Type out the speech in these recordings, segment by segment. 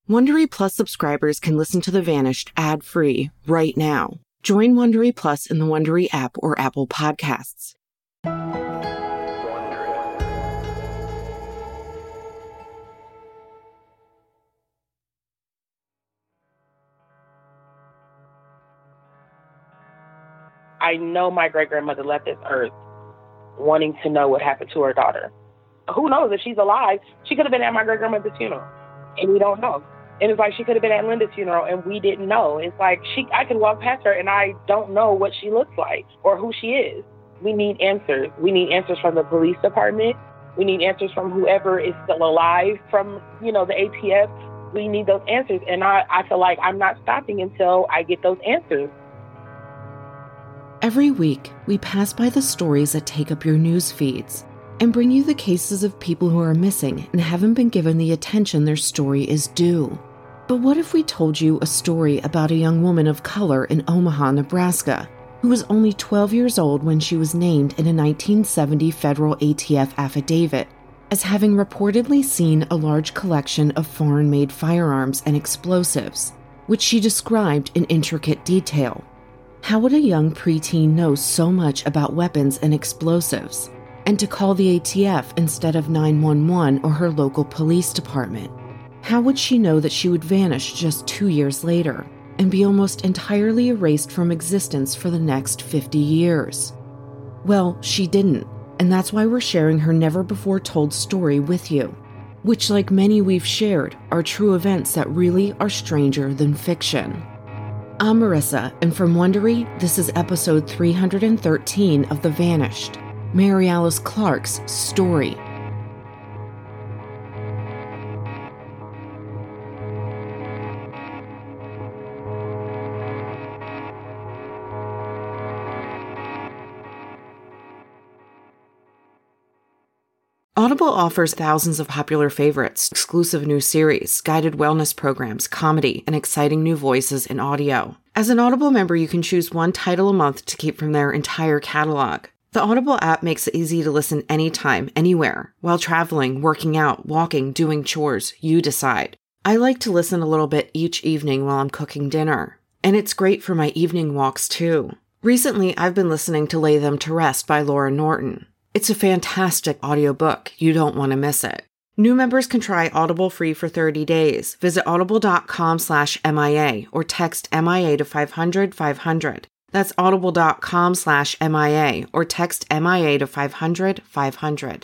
Wondery Plus subscribers can listen to The Vanished ad-free right now. Join Wondery Plus in the Wondery app or Apple Podcasts. I know my great-grandmother left this earth wanting to know what happened to her daughter. Who knows if she's alive? She could have been at my great-grandmother's funeral, and we don't know. And it's like she could have been at Linda's funeral, and we didn't know. It's like I could walk past her, and I don't know what she looks like or who she is. We need answers. We need answers from the police department. We need answers from whoever is still alive from, the ATF. We need those answers, and I feel like I'm not stopping until I get those answers. Every week, we pass by the stories that take up your news feeds and bring you the cases of people who are missing and haven't been given the attention their story is due. But what if we told you a story about a young woman of color in Omaha, Nebraska, who was only 12 years old when she was named in a 1970 federal ATF affidavit as having reportedly seen a large collection of foreign-made firearms and explosives, which she described in intricate detail? How would a young preteen know so much about weapons and explosives, and to call the ATF instead of 911 or her local police department? How would she know that she would vanish just 2 years later and be almost entirely erased from existence for the next 50 years? Well, she didn't, and that's why we're sharing her never-before-told story with you, which, like many we've shared, are true events that really are stranger than fiction. I'm Marissa, and from Wondery, this is episode 313 of The Vanished, Mary Alice Clark's story. Audible offers thousands of popular favorites, exclusive new series, guided wellness programs, comedy, and exciting new voices in audio. As an Audible member, you can choose one title a month to keep from their entire catalog. The Audible app makes it easy to listen anytime, anywhere, while traveling, working out, walking, doing chores. You decide. I like to listen a little bit each evening while I'm cooking dinner. And it's great for my evening walks, too. Recently, I've been listening to Lay Them to Rest by Laura Norton. It's a fantastic audiobook. You don't want to miss it. New members can try Audible free for 30 days. Visit audible.com/MIA or text MIA to 500-500. That's audible.com/MIA or text MIA to 500-500.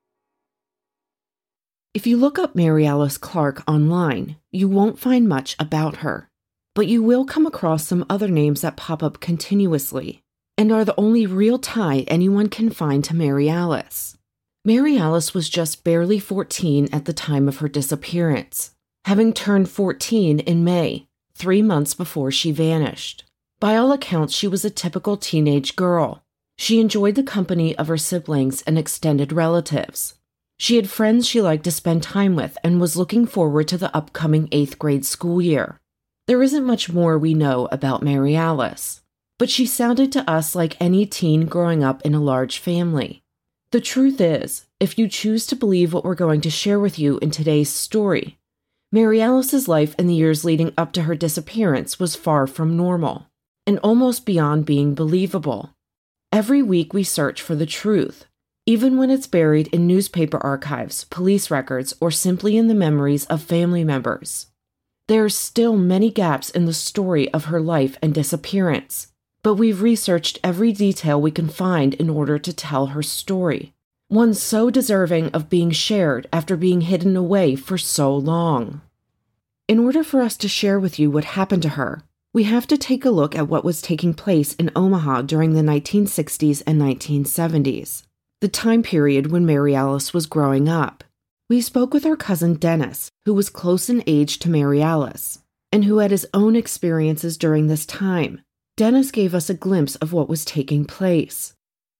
If you look up Mary Alice Clark online, you won't find much about her. But you will come across some other names that pop up continuously and are the only real tie anyone can find to Mary Alice. Mary Alice was just barely 14 at the time of her disappearance, having turned 14 in May, 3 months before she vanished. By all accounts, she was a typical teenage girl. She enjoyed the company of her siblings and extended relatives. She had friends she liked to spend time with and was looking forward to the upcoming 8th grade school year. There isn't much more we know about Mary Alice, but she sounded to us like any teen growing up in a large family. The truth is, if you choose to believe what we're going to share with you in today's story, Mary Alice's life in the years leading up to her disappearance was far from normal, and almost beyond being believable. Every week we search for the truth, even when it's buried in newspaper archives, police records, or simply in the memories of family members. There are still many gaps in the story of her life and disappearance, but we've researched every detail we can find in order to tell her story, one so deserving of being shared after being hidden away for so long. In order for us to share with you what happened to her, we have to take a look at what was taking place in Omaha during the 1960s and 1970s, the time period when Mary Alice was growing up. We spoke with her cousin Dennis, who was close in age to Mary Alice, and who had his own experiences during this time. Dennis gave us a glimpse of what was taking place.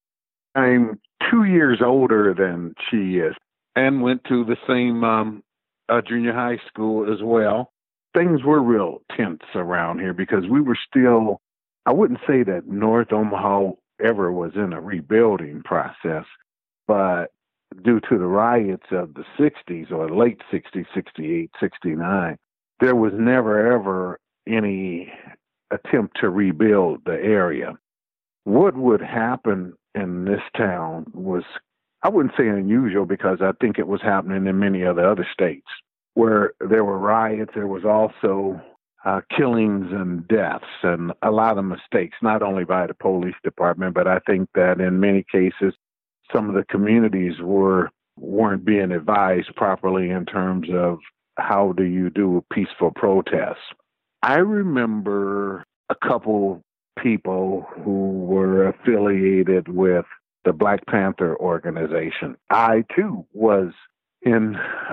I'm 2 years older than she is and went to the same junior high school as well. Things were real tense around here because we were still, I wouldn't say that North Omaha ever was in a rebuilding process, but due to the riots of the 60s or late 60s, 68, 69, there was never, ever any attempt to rebuild the area. What would happen in this town was, I wouldn't say unusual, because I think it was happening in many of the other states where there were riots. There was also killings and deaths and a lot of mistakes, not only by the police department, but I think that in many cases, some of the communities weren't being advised properly in terms of how do you do peaceful protests. I remember a couple people who were affiliated with the Black Panther organization. I, too, was in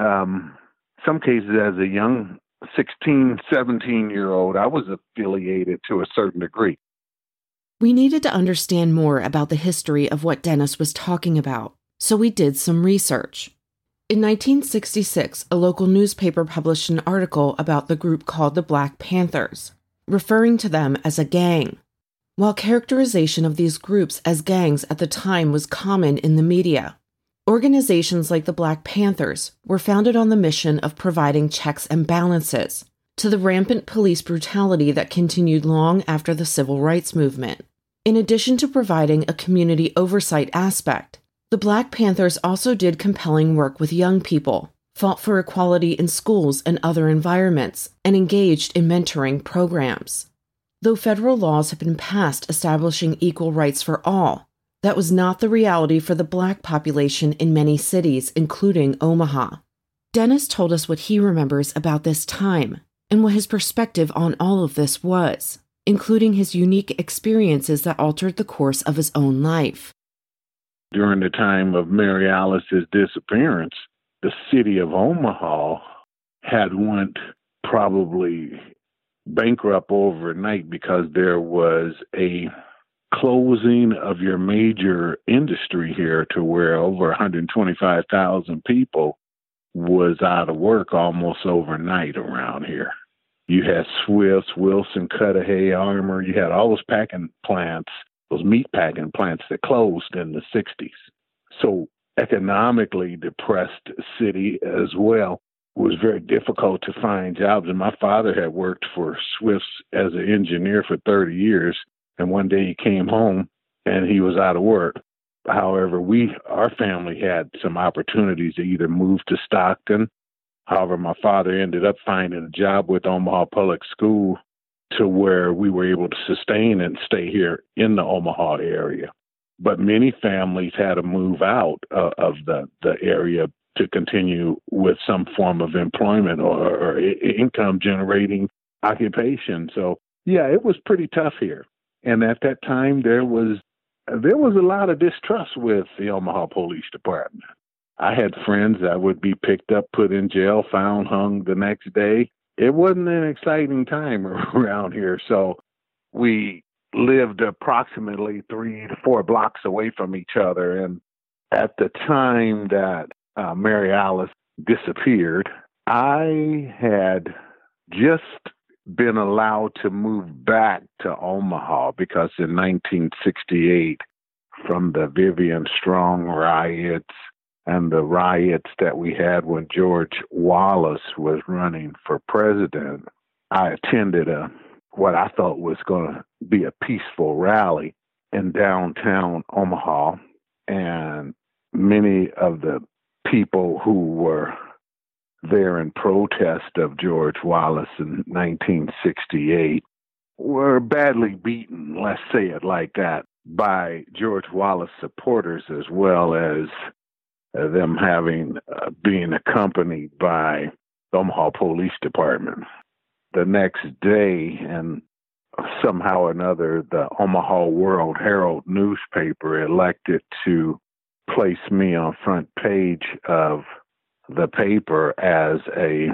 some cases as a young 16, 17-year-old, I was affiliated to a certain degree. We needed to understand more about the history of what Dennis was talking about, so we did some research. In 1966, a local newspaper published an article about the group called the Black Panthers, referring to them as a gang. While characterization of these groups as gangs at the time was common in the media, organizations like the Black Panthers were founded on the mission of providing checks and balances to the rampant police brutality that continued long after the civil rights movement. In addition to providing a community oversight aspect, the Black Panthers also did compelling work with young people, fought for equality in schools and other environments, and engaged in mentoring programs. Though federal laws have been passed establishing equal rights for all, that was not the reality for the Black population in many cities, including Omaha. Dennis told us what he remembers about this time and what his perspective on all of this was, including his unique experiences that altered the course of his own life. During the time of Mary Alice's disappearance, the city of Omaha had went probably bankrupt overnight because there was a closing of your major industry here to where over 125,000 people was out of work almost overnight around here. You had Swifts, Wilson, Cudahy, Armour. You had all those packing plants, those meat packing plants that closed in the 60s. So economically depressed city as well. It was very difficult to find jobs. And my father had worked for Swifts as an engineer for 30 years. And one day he came home and he was out of work. However, our family had some opportunities to either move to Stockton. However, my father ended up finding a job with Omaha Public School to where we were able to sustain and stay here in the Omaha area. But many families had to move out of the area to continue with some form of employment or income generating occupation. So, yeah, it was pretty tough here. And at that time, there was a lot of distrust with the Omaha Police Department. I had friends that would be picked up, put in jail, found, hung the next day. It wasn't an exciting time around here. So we lived approximately 3 to 4 blocks away from each other. And at the time that Mary Alice disappeared, I had just been allowed to move back to Omaha because in 1968, from the Vivian Strong riots and the riots that we had when George Wallace was running for president, I attended what I thought was going to be a peaceful rally in downtown Omaha. And many of the people who were there in protest of George Wallace in 1968 were badly beaten, let's say it like that, by George Wallace supporters, as well as them being accompanied by the Omaha Police Department. The next day, and somehow or another, the Omaha World Herald newspaper elected to place me on front page of the paper as a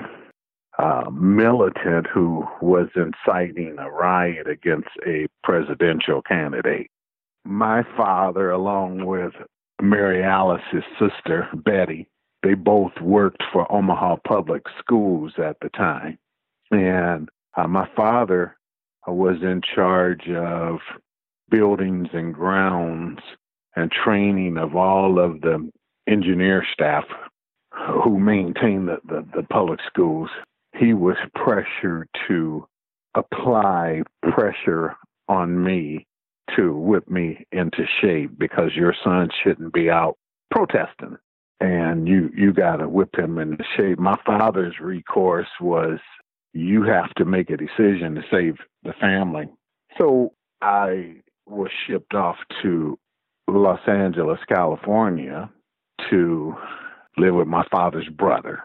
militant who was inciting a riot against a presidential candidate. My father, along with Mary Alice's sister, Betty, they both worked for Omaha Public Schools at the time. And my father was in charge of buildings and grounds and training of all of the engineer staff who maintain the public schools he was pressured to apply pressure on me to whip me into shape because your son shouldn't be out protesting and you got to whip him into shape. My father's recourse was, you have to make a decision to save the family. So I was shipped off to Los Angeles, California to live with my father's brother.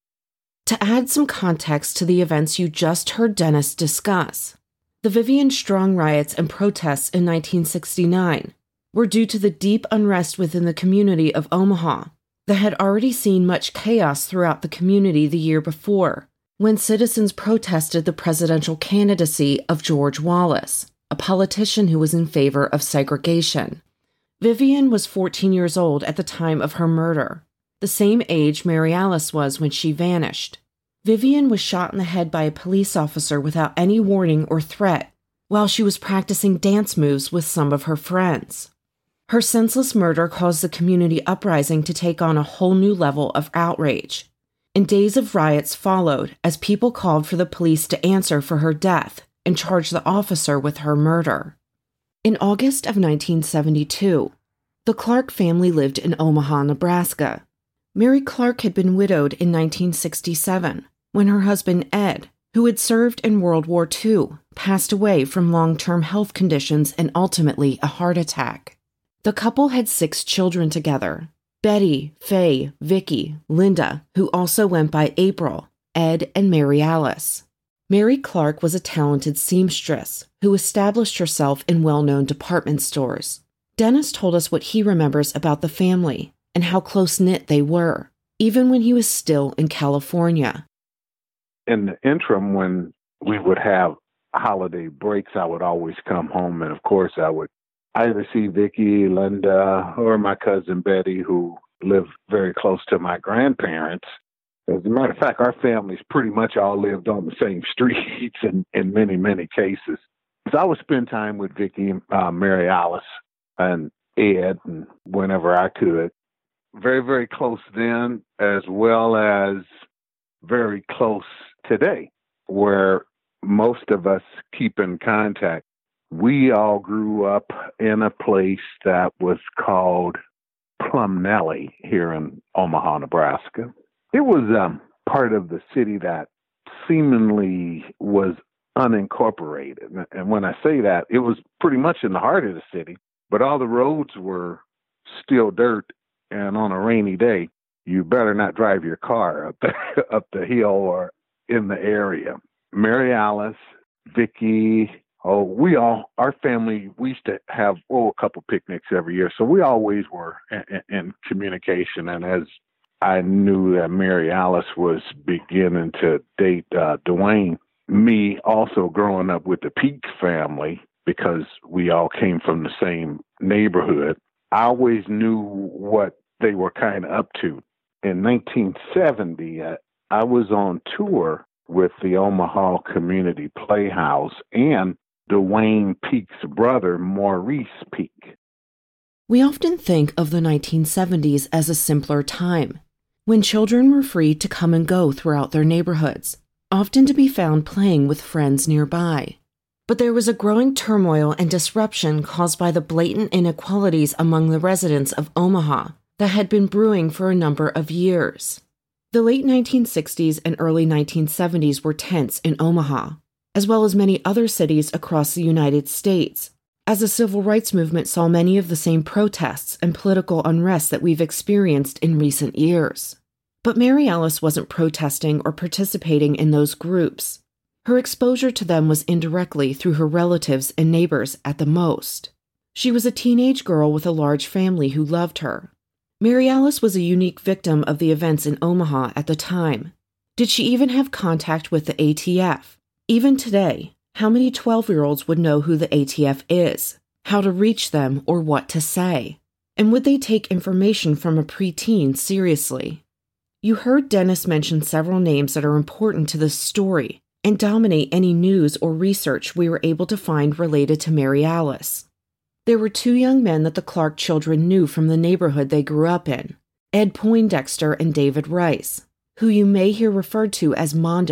To add some context to the events you just heard Dennis discuss, the Vivian Strong riots and protests in 1969 were due to the deep unrest within the community of Omaha that had already seen much chaos throughout the community the year before, when citizens protested the presidential candidacy of George Wallace, a politician who was in favor of segregation. Vivian was 14 years old at the time of her murder, the same age Mary Alice was when she vanished. Vivian was shot in the head by a police officer without any warning or threat while she was practicing dance moves with some of her friends. Her senseless murder caused the community uprising to take on a whole new level of outrage, and days of riots followed as people called for the police to answer for her death and charge the officer with her murder. In August of 1972, the Clark family lived in Omaha, Nebraska. Mary Clark had been widowed in 1967 when her husband Ed, who had served in World War II, passed away from long-term health conditions and ultimately a heart attack. The couple had 6 children together: Betty, Faye, Vicky, Linda, who also went by April, Ed, and Mary Alice. Mary Clark was a talented seamstress who established herself in well-known department stores. Dennis told us what he remembers about the family and how close-knit they were, even when he was still in California. In the interim, when we would have holiday breaks, I would always come home, and of course I would either see Vicky, Linda, or my cousin Betty, who lived very close to my grandparents. As a matter of fact, our families pretty much all lived on the same streets in many, many cases. So I would spend time with Vicky, Mary Alice, and Ed, and whenever I could. Very, very close then, as well as very close today, where most of us keep in contact. We all grew up in a place that was called Plum Nelly here in Omaha, Nebraska. It was part of the city that seemingly was unincorporated. And when I say that, it was pretty much in the heart of the city, but all the roads were still dirt. And on a rainy day, you better not drive your car up the hill or in the area. Mary Alice, Vicky, our family, we used to have a couple picnics every year. So we always were in communication. And as I knew that Mary Alice was beginning to date Dwayne, me also growing up with the Peak family, because we all came from the same neighborhood, I always knew what they were kind of up to. In 1970, I was on tour with the Omaha Community Playhouse and Dwayne Peak's brother, Maurice Peak. We often think of the 1970s as a simpler time, when children were free to come and go throughout their neighborhoods, often to be found playing with friends nearby. But there was a growing turmoil and disruption caused by the blatant inequalities among the residents of Omaha that had been brewing for a number of years. The late 1960s and early 1970s were tense in Omaha, as well as many other cities across the United States, as the civil rights movement saw many of the same protests and political unrest that we've experienced in recent years. But Mary Alice wasn't protesting or participating in those groups. Her exposure to them was indirectly through her relatives and neighbors at the most. She was a teenage girl with a large family who loved her. Mary Alice was a unique victim of the events in Omaha at the time. Did she even have contact with the ATF? Even today, how many 12-year-olds would know who the ATF is, how to reach them, or what to say? And would they take information from a preteen seriously? You heard Dennis mention several names that are important to this story and dominate any news or research we were able to find related to Mary Alice. There were 2 young men that the Clark children knew from the neighborhood they grew up in, Ed Poindexter and David Rice, who you may hear referred to as Mondo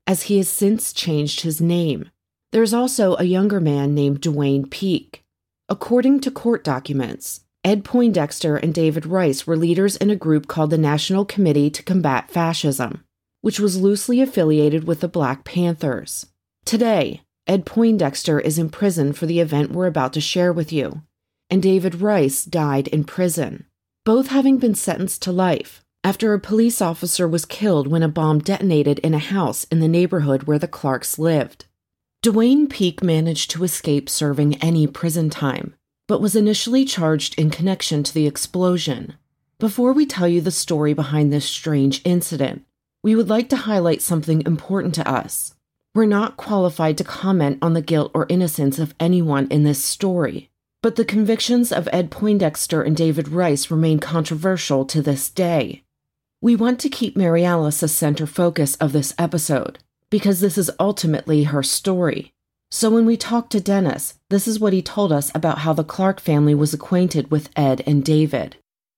as he has since changed his name. There's also a younger man named Dwayne Peak. According to court documents, Ed Poindexter and David Rice were leaders in a group called the National Committee to Combat Fascism, which was loosely affiliated with the Black Panthers. Today, Ed Poindexter is in prison for the event we're about to share with you, and David Rice died in prison, both having been sentenced to life after a police officer was killed when a bomb detonated in a house in the neighborhood where the Clarks lived. Dwayne Peak managed to escape serving any prison time, but was initially charged in connection to the explosion. Before we tell you the story behind this strange incident, we would like to highlight something important to us. We're not qualified to comment on the guilt or innocence of anyone in this story, but the convictions of Ed Poindexter and David Rice remain controversial to this day. We want to keep Mary Alice a center focus of this episode, because this is ultimately her story. So when we talked to Dennis, this is what he told us about how the Clark family was acquainted with Ed and David.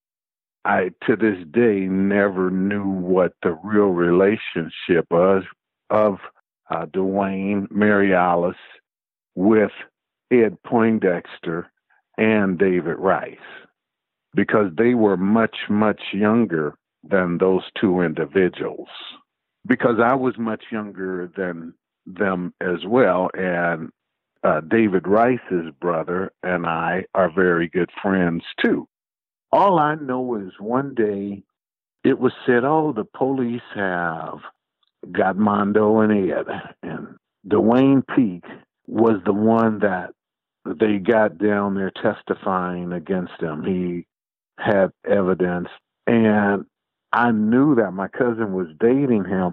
I, to this day, never knew what the real relationship was of Dwayne, Mary Alice, with Ed Poindexter and David Rice, because they were much, much younger than those two individuals. Because I was much younger than them as well, and David Rice's brother and I are very good friends too. All I know is one day it was said, oh, the police have got Mondo and Ed, and Dwayne Peak was the one that they got down there testifying against him. He had evidence, and I knew that my cousin was dating him.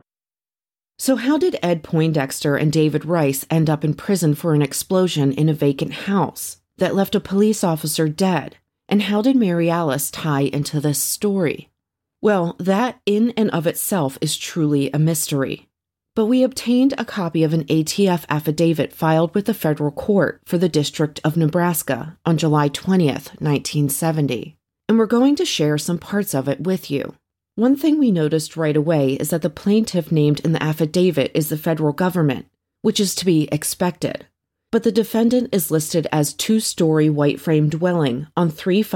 So how did Ed Poindexter and David Rice end up in prison for an explosion in a vacant house that left a police officer dead? And how did Mary Alice tie into this story? Well, that in and of itself is truly a mystery. But we obtained a copy of an ATF affidavit filed with the federal court for the District of Nebraska on July 20th, 1970. And we're going to share some parts of it with you. One thing we noticed right away is that the plaintiff named in the affidavit is the federal government, which is to be expected. But the defendant is listed as two-story white frame dwelling on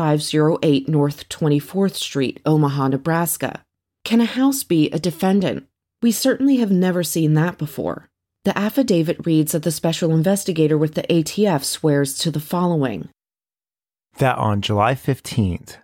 3508 North 24th Street, Omaha, Nebraska. Can a house be a defendant? We certainly have never seen that before. The affidavit reads that the special investigator with the ATF swears to the following. That on July 15th,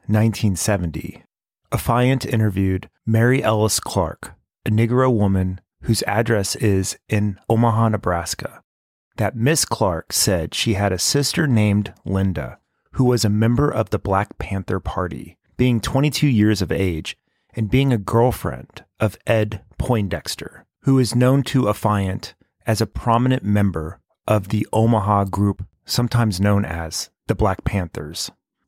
1970, Affiant interviewed Mary Alice Clark, a Negro woman whose address is in Omaha, Nebraska. That Miss Clark said she had a sister named Linda, who was a member of the Black Panther Party, being 22 years of age and being a girlfriend of Ed Poindexter, who is known to Affiant as a prominent member of the Omaha group, sometimes known as the Black Panthers,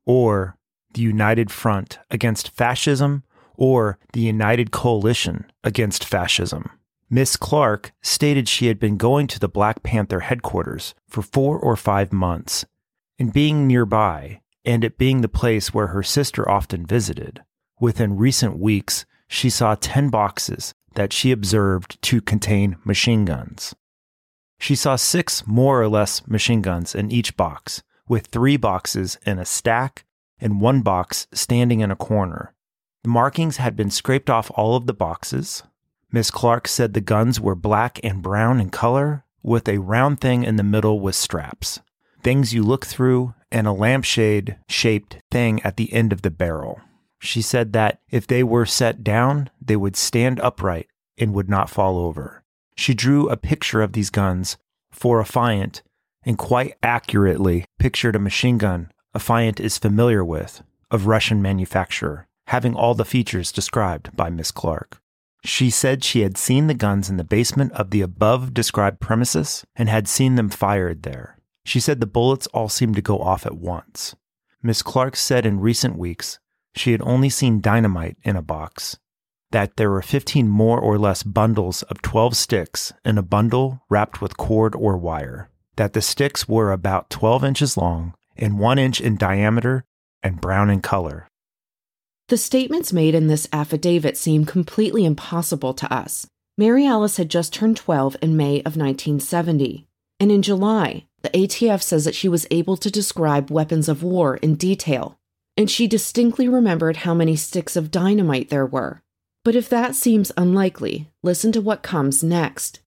or the United Front Against Fascism, or the United Coalition Against Fascism. Miss Clark stated she had been going to the Black Panther headquarters for 4 or 5 months, and being nearby, and it being the place where her sister often visited, within recent weeks she saw 10 boxes that she observed to contain machine guns. She saw 6 more or less machine guns in each box, with 3 boxes in a stack and 1 box standing in a corner. The markings had been scraped off all of the boxes. Miss Clark said the guns were black and brown in color, with a round thing in the middle with straps, things you look through, and a lampshade-shaped thing at the end of the barrel. She said that if they were set down, they would stand upright and would not fall over. She drew a picture of these guns for Affiant and quite accurately pictured a machine gun Affiant is familiar with, of Russian manufacture, having all the features described by Miss Clark. She said she had seen the guns in the basement of the above-described premises and had seen them fired there. She said the bullets all seemed to go off at once. Miss Clark said in recent weeks she had only seen dynamite in a box, that there were 15 more or less bundles of 12 sticks in a bundle wrapped with cord or wire, that the sticks were about 12 inches long and 1 inch in diameter and brown in color. The statements made in this affidavit seem completely impossible to us. Mary Alice had just turned 12 in May of 1970, and in July, the ATF says that she was able to describe weapons of war in detail, and she distinctly remembered how many sticks of dynamite there were. But if that seems unlikely, listen to what comes next.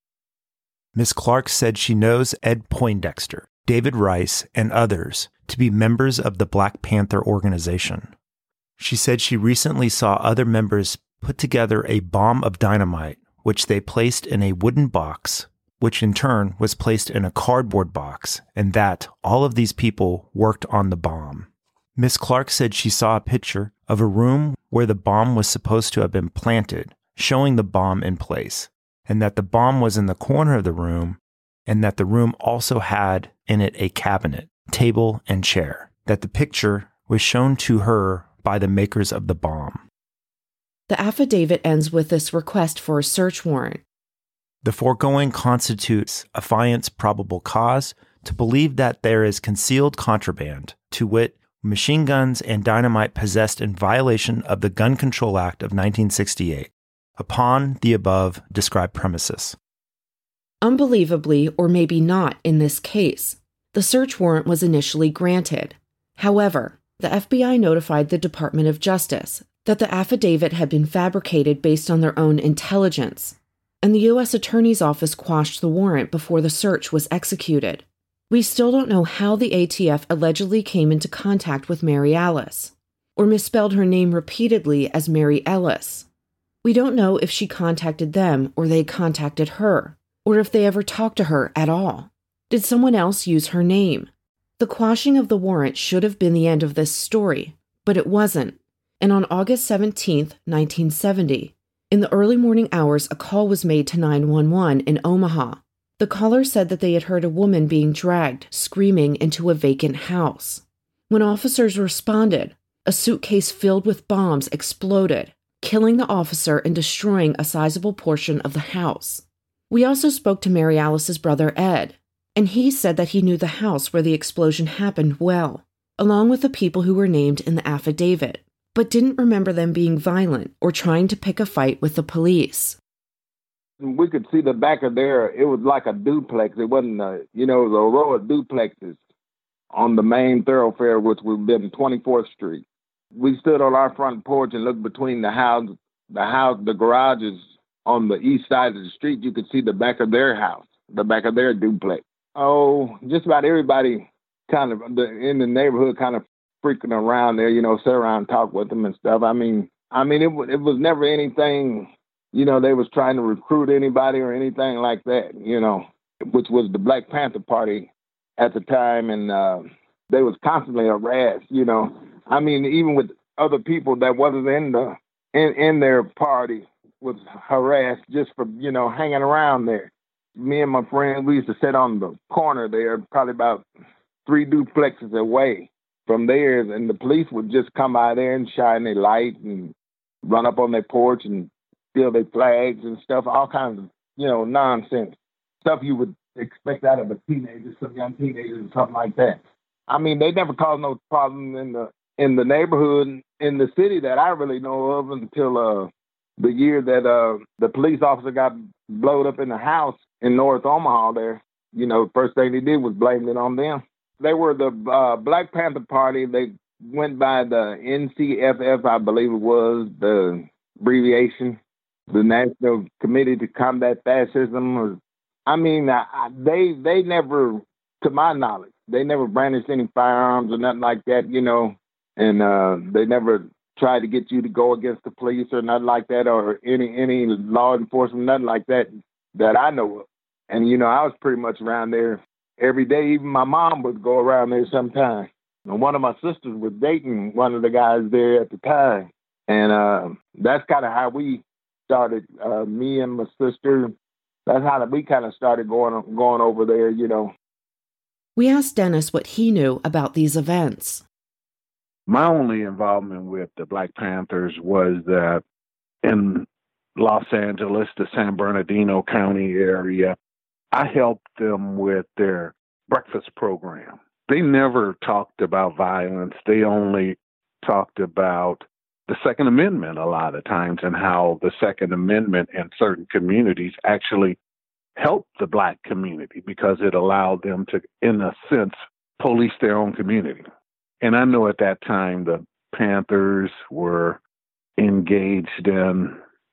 Miss Clark said she knows Ed Poindexter, David Rice, and others to be members of the Black Panther organization. She said she recently saw other members put together a bomb of dynamite, which they placed in a wooden box, which in turn was placed in a cardboard box, and that all of these people worked on the bomb. Miss Clark said she saw a picture of a room where the bomb was supposed to have been planted, showing the bomb in place, and that the bomb was in the corner of the room, and that the room also had in it a cabinet, table, and chair, that the picture was shown to her by the makers of the bomb. The affidavit ends with this request for a search warrant. The foregoing constitutes affiance probable cause to believe that there is concealed contraband, to wit, machine guns and dynamite possessed in violation of the Gun Control Act of 1968, upon the above described premises. Unbelievably, or maybe not in this case, the search warrant was initially granted. However, the FBI notified the Department of Justice that the affidavit had been fabricated based on their own intelligence, and the U.S. Attorney's Office quashed the warrant before the search was executed. We still don't know how the ATF allegedly came into contact with Mary Alice, or misspelled her name repeatedly as Mary Ellis. We don't know if she contacted them or they contacted her, or if they ever talked to her at all. Did someone else use her name? The quashing of the warrant should have been the end of this story, but it wasn't. And on August 17, 1970, in the early morning hours, a call was made to 911 in Omaha. The caller said that they had heard a woman being dragged, screaming, into a vacant house. When officers responded, a suitcase filled with bombs exploded, killing the officer and destroying a sizable portion of the house. We also spoke to Mary Alice's brother Ed, and he said that he knew the house where the explosion happened well, along with the people who were named in the affidavit, but didn't remember them being violent or trying to pick a fight with the police. We could see the back of there. It was like a duplex. It wasn't, it was a row of duplexes on the main thoroughfare, which would have been 24th Street. We stood on our front porch and looked between the garages on the east side of the street. You could see the back of their house, the back of their duplex. Oh, just about everybody kind of in the neighborhood kind of freaking around there, sit around and talk with them and stuff. I mean, it was never anything, they was trying to recruit anybody or anything like that, which was the Black Panther Party at the time. And they was constantly harassed, I mean, even with other people that wasn't in their party was harassed just for, hanging around there. Me and my friend, we used to sit on the corner there, probably about 3 duplexes away from theirs, and the police would just come by there and shine their light and run up on their porch and steal their flags and stuff, all kinds of, nonsense. Stuff you would expect out of a teenager, some young teenagers or something like that. I mean, they never caused no problem in the neighborhood, in the city that I really know of until the year that the police officer got blowed up in the house in North Omaha there. The first thing they did was blame it on them. They were the Black Panther Party. They went by the NCFF, I believe it was, the abbreviation, the National Committee to Combat Fascism. They never, to my knowledge, they never brandished any firearms or nothing like that, and they never tried to get you to go against the police or nothing like that, or any law enforcement, nothing like that I know of. And, I was pretty much around there every day. Even my mom would go around there sometime. And one of my sisters was dating one of the guys there at the time. And that's kind of how we started, me and my sister. That's how we kind of started going over there, We asked Dennis what he knew about these events. My only involvement with the Black Panthers was that in Los Angeles, the San Bernardino County area, I helped them with their breakfast program. They never talked about violence. They only talked about the Second Amendment a lot of times, and how the Second Amendment in certain communities actually helped the Black community because it allowed them to, in a sense, police their own community. And I know at that time the Panthers were engaged in,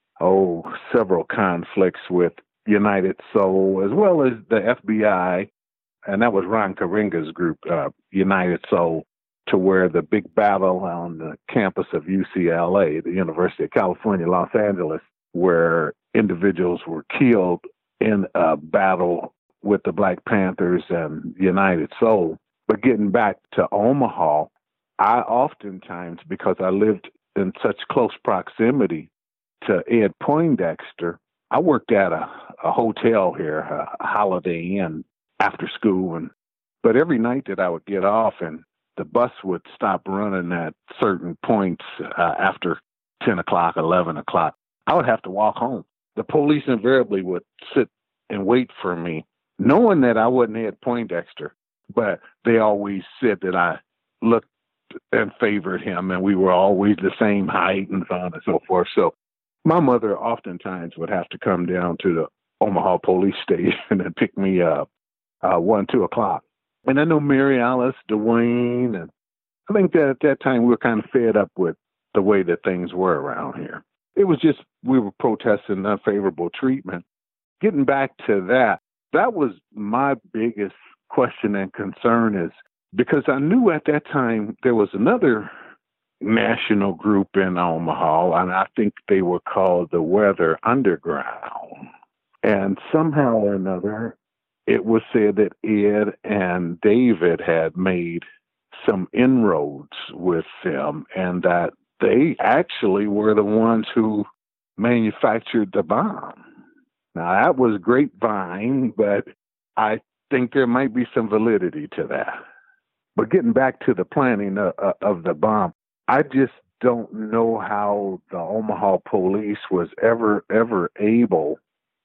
several conflicts with United Soul, as well as the FBI, and that was Ron Karenga's group, United Soul, to where the big battle on the campus of UCLA, the University of California, Los Angeles, where individuals were killed in a battle with the Black Panthers and United Soul. But getting back to Omaha, I oftentimes, because I lived in such close proximity to Ed Poindexter, I worked at a hotel here, a Holiday Inn, after school. But every night that I would get off and the bus would stop running at certain points after 10 o'clock, 11 o'clock, I would have to walk home. The police invariably would sit and wait for me, knowing that I wasn't Ed Poindexter, but they always said that I looked and favored him, and we were always the same height and so on and so forth. So my mother oftentimes would have to come down to the Omaha police station and pick me up 1, 2 o'clock. And I know Mary Alice, Dwayne, and I think that at that time we were kind of fed up with the way that things were around here. It was just we were protesting unfavorable treatment. Getting back to that was my biggest question and concern, is because I knew at that time there was another national group in Omaha, and I think they were called the Weather Underground. And somehow or another, it was said that Ed and David had made some inroads with them, and that they actually were the ones who manufactured the bomb. Now, that was grapevine, but I think there might be some validity to that. But getting back to the planning of the bomb, I just don't know how the Omaha police was ever able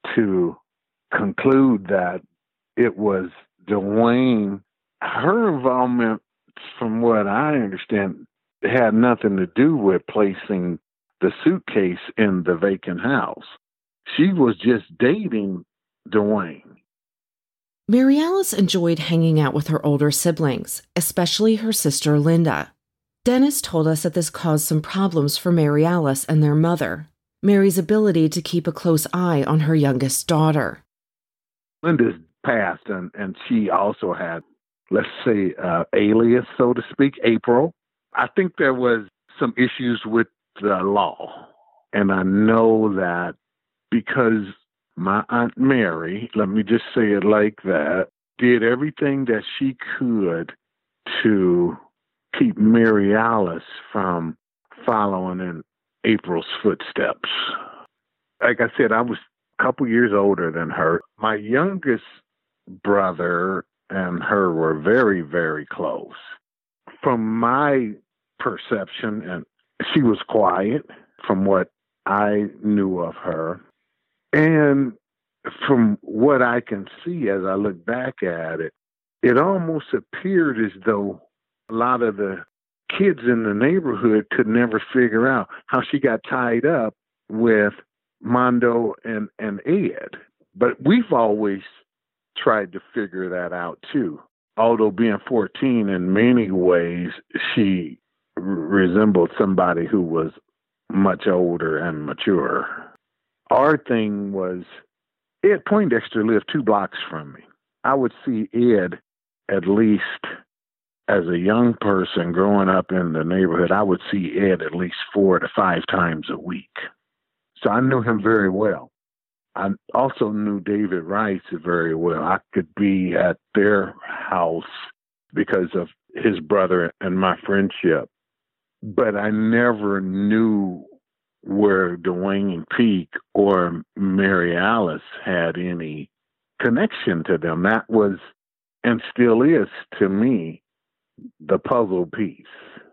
to conclude that it was Dwayne. Her involvement, from what I understand, had nothing to do with placing the suitcase in the vacant house. She was just dating Dwayne. Mary Alice enjoyed hanging out with her older siblings, especially her sister Linda. Dennis told us that this caused some problems for Mary Alice and their mother, Mary's ability to keep a close eye on her youngest daughter. Linda's passed, and she also had, let's say, alias, so to speak, April. I think there was some issues with the law, and I know that because my Aunt Mary, let me just say it like that, did everything that she could to keep Mary Alice from following in April's footsteps. Like I said, I was a couple years older than her. My youngest brother and her were very, very close. From my perception, and she was quiet from what I knew of her. And from what I can see as I look back at it, it almost appeared as though a lot of the kids in the neighborhood could never figure out how she got tied up with Mondo and Ed. But we've always tried to figure that out too. Although being 14, in many ways, she resembled somebody who was much older and mature. Our thing was, Ed Poindexter lived 2 blocks from me. I would see Ed at least as a young person growing up in the neighborhood. I would see Ed at least 4 to 5 times a week. So I knew him very well. I also knew David Rice very well. I could be at their house because of his brother and my friendship. But I never knew where Dwayne Peak or Mary Alice had any connection to them. That was, and still is to me, the puzzle piece.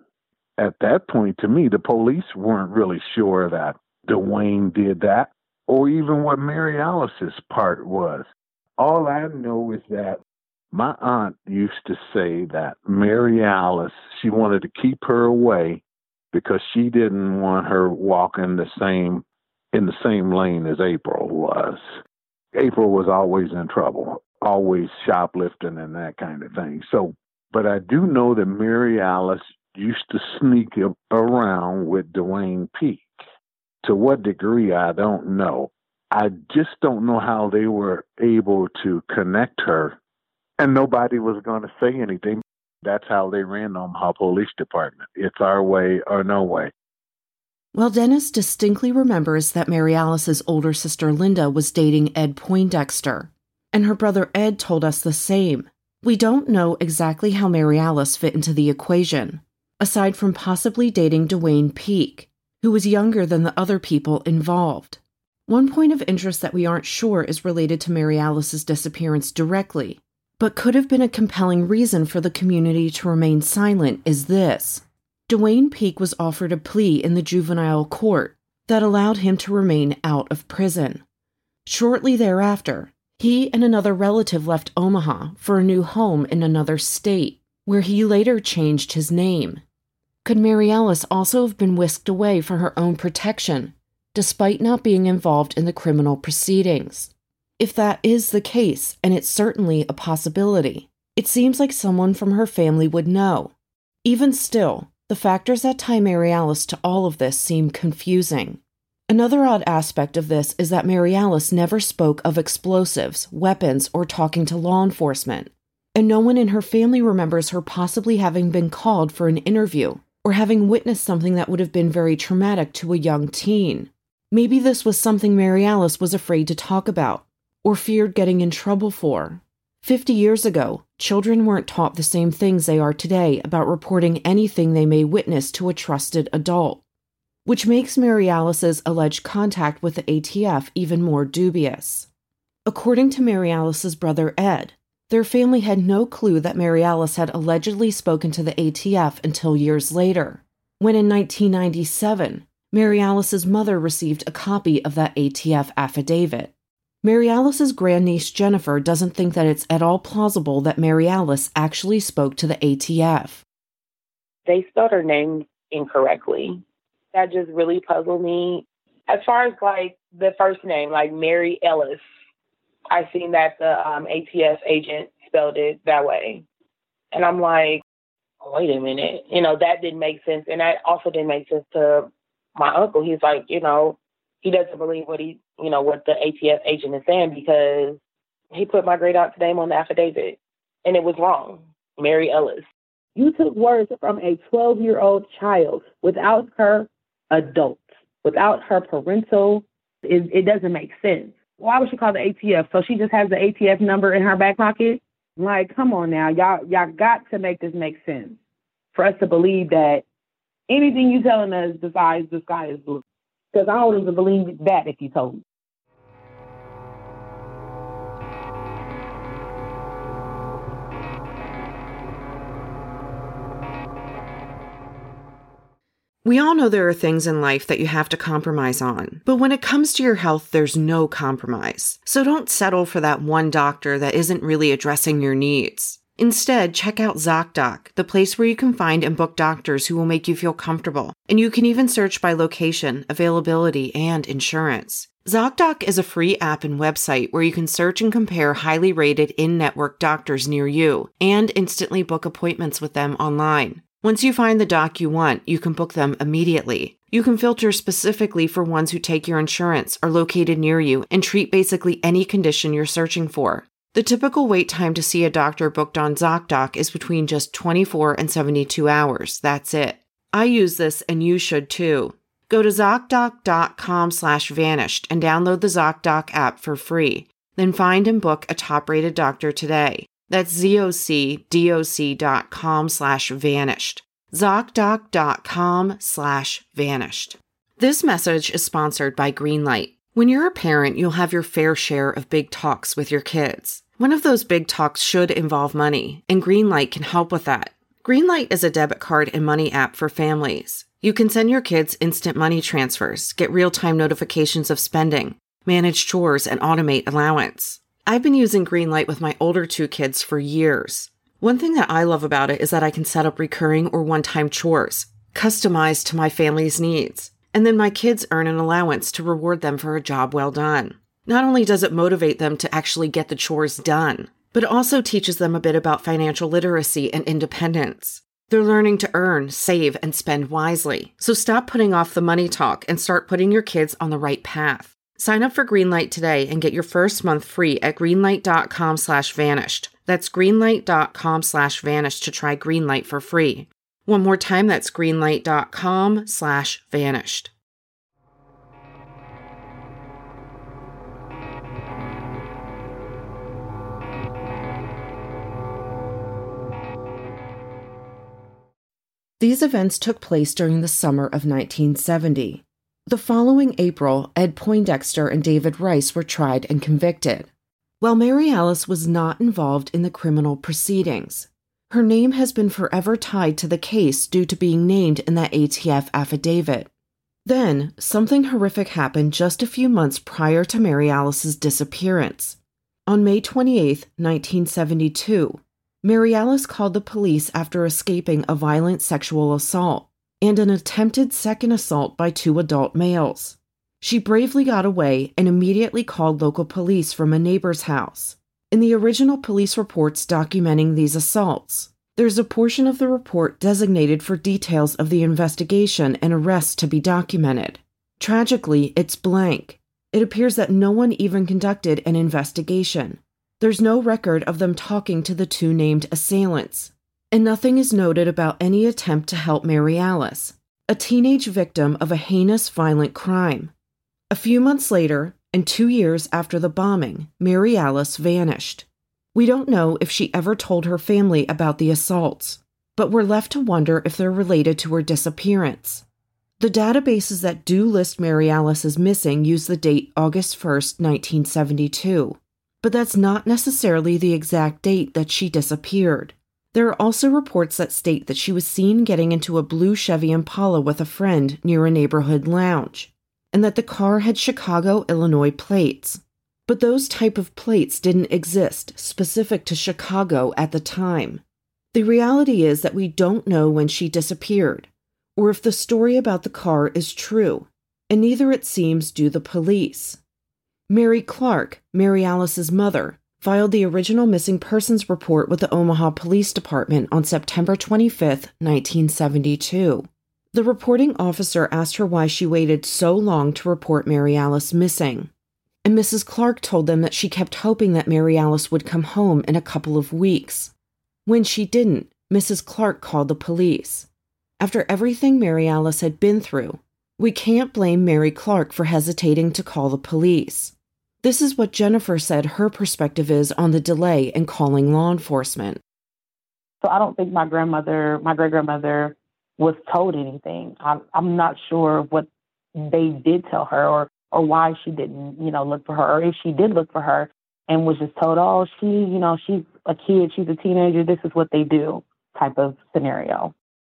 At that point, to me, the police weren't really sure that Dwayne did that, or even what Mary Alice's part was. All I know is that my aunt used to say that Mary Alice, she wanted to keep her away because she didn't want her walking in the same lane as April was. April was always in trouble, always shoplifting and that kind of thing. So, but I do know that Mary Alice used to sneak around with Dwayne Peak. To what degree, I don't know. I just don't know how they were able to connect her, and nobody was going to say anything. That's how they ran the Omaha Police Department. It's our way or no way. Well, Dennis distinctly remembers that Mary Alice's older sister Linda was dating Ed Poindexter, and her brother Ed told us the same. We don't know exactly how Mary Alice fit into the equation, aside from possibly dating Dwayne Peak, who was younger than the other people involved. One point of interest that we aren't sure is related to Mary Alice's disappearance directly, but could have been a compelling reason for the community to remain silent is this. Dwayne Peak was offered a plea in the juvenile court that allowed him to remain out of prison. Shortly thereafter, he and another relative left Omaha for a new home in another state, where he later changed his name. Could Mary Alice also have been whisked away for her own protection, despite not being involved in the criminal proceedings? If that is the case, and it's certainly a possibility, it seems like someone from her family would know. Even still, the factors that tie Mary Alice to all of this seem confusing. Another odd aspect of this is that Mary Alice never spoke of explosives, weapons, or talking to law enforcement, and no one in her family remembers her possibly having been called for an interview or having witnessed something that would have been very traumatic to a young teen. Maybe this was something Mary Alice was afraid to talk about or feared getting in trouble for. 50 years ago, children weren't taught the same things they are today about reporting anything they may witness to a trusted adult, which makes Mary Alice's alleged contact with the ATF even more dubious. According to Mary Alice's brother Ed, their family had no clue that Mary Alice had allegedly spoken to the ATF until years later, when in 1997, Mary Alice's mother received a copy of that ATF affidavit. Mary Alice's grandniece Jennifer doesn't think that it's at all plausible that Mary Alice actually spoke to the ATF. They spelled her name incorrectly. That just really puzzled me. As far as like the first name, like Mary Ellis, I seen that the ATF agent spelled it that way. And I'm like, wait a minute. That didn't make sense. And that also didn't make sense to my uncle. He's like, he doesn't believe what the ATF agent is saying because he put my great aunt's name on the affidavit and it was wrong. Mary Ellis. You took words from a 12-year-old child without her adult, without her parental. It doesn't make sense. Why would she call the ATF? So she just has the ATF number in her back pocket? Like, come on now. Y'all got to make this make sense for us to believe that anything you telling us besides the sky is blue. Because I don't even believe that if you told me. We all know there are things in life that you have to compromise on, but when it comes to your health, there's no compromise. So don't settle for that one doctor that isn't really addressing your needs. Instead, check out ZocDoc, the place where you can find and book doctors who will make you feel comfortable, and you can even search by location, availability, and insurance. ZocDoc is a free app and website where you can search and compare highly rated in-network doctors near you, and instantly book appointments with them online. Once you find the doc you want, you can book them immediately. You can filter specifically for ones who take your insurance, are located near you, and treat basically any condition you're searching for. The typical wait time to see a doctor booked on ZocDoc is between just 24 and 72 hours. That's it. I use this and you should too. Go to ZocDoc.com/vanished and download the ZocDoc app for free. Then find and book a top-rated doctor today. That's ZocDoc.com/vanished. ZocDoc.com/vanished. This message is sponsored by Greenlight. When you're a parent, you'll have your fair share of big talks with your kids. One of those big talks should involve money, and Greenlight can help with that. Greenlight is a debit card and money app for families. You can send your kids instant money transfers, get real-time notifications of spending, manage chores, and automate allowance. I've been using Greenlight with my older two kids for years. One thing that I love about it is that I can set up recurring or one-time chores. customized to my family's needs. And then my kids earn an allowance to reward them for a job well done. Not only does it motivate them to actually get the chores done, but it also teaches them a bit about financial literacy and independence. They're learning to earn, save, and spend wisely. So stop putting off the money talk and start putting your kids on the right path. Sign up for Greenlight today and get your first month free at greenlight.com/vanished. That's greenlight.com/vanished to try Greenlight for free. One more time, that's greenlight.com/vanished. These events took place during the summer of 1970. The following April, Ed Poindexter and David Rice were tried and convicted. While Mary Alice was not involved in the criminal proceedings, her name has been forever tied to the case due to being named in that ATF affidavit. Then, something horrific happened just a few months prior to Mary Alice's disappearance. On May 28, 1972, Mary Alice called the police after escaping a violent sexual assault and an attempted second assault by 2 adult males. She bravely got away and immediately called local police from a neighbor's house. In the original police reports documenting these assaults, there's a portion of the report designated for details of the investigation and arrests to be documented. Tragically, it's blank. It appears that no one even conducted an investigation. There's no record of them talking to the 2 named assailants, and nothing is noted about any attempt to help Mary Alice, a teenage victim of a heinous violent crime. A few months later, and 2 years after the bombing, Mary Alice vanished. We don't know if she ever told her family about the assaults, but we're left to wonder if they're related to her disappearance. The databases that do list Mary Alice as missing use the date August 1st, 1972. But that's not necessarily the exact date that she disappeared. There are also reports that state that she was seen getting into a blue Chevy Impala with a friend near a neighborhood lounge, and that the car had Chicago, Illinois plates. But those type of plates didn't exist specific to Chicago at the time. The reality is that we don't know when she disappeared, or if the story about the car is true, and neither it seems do the police. Mary Clark, Mary Alice's mother, filed the original missing persons report with the Omaha Police Department on September 25, 1972. The reporting officer asked her why she waited so long to report Mary Alice missing, and Mrs. Clark told them that she kept hoping that Mary Alice would come home in a couple of weeks. When she didn't, Mrs. Clark called the police. After everything Mary Alice had been through, we can't blame Mary Clark for hesitating to call the police. This is what Jennifer said her perspective is on the delay in calling law enforcement. So I don't think my great-grandmother was told anything. I'm not sure what they did tell her or why she didn't, look for her, or if she did look for her and was just told, oh, she's a kid, she's a teenager, this is what they do type of scenario.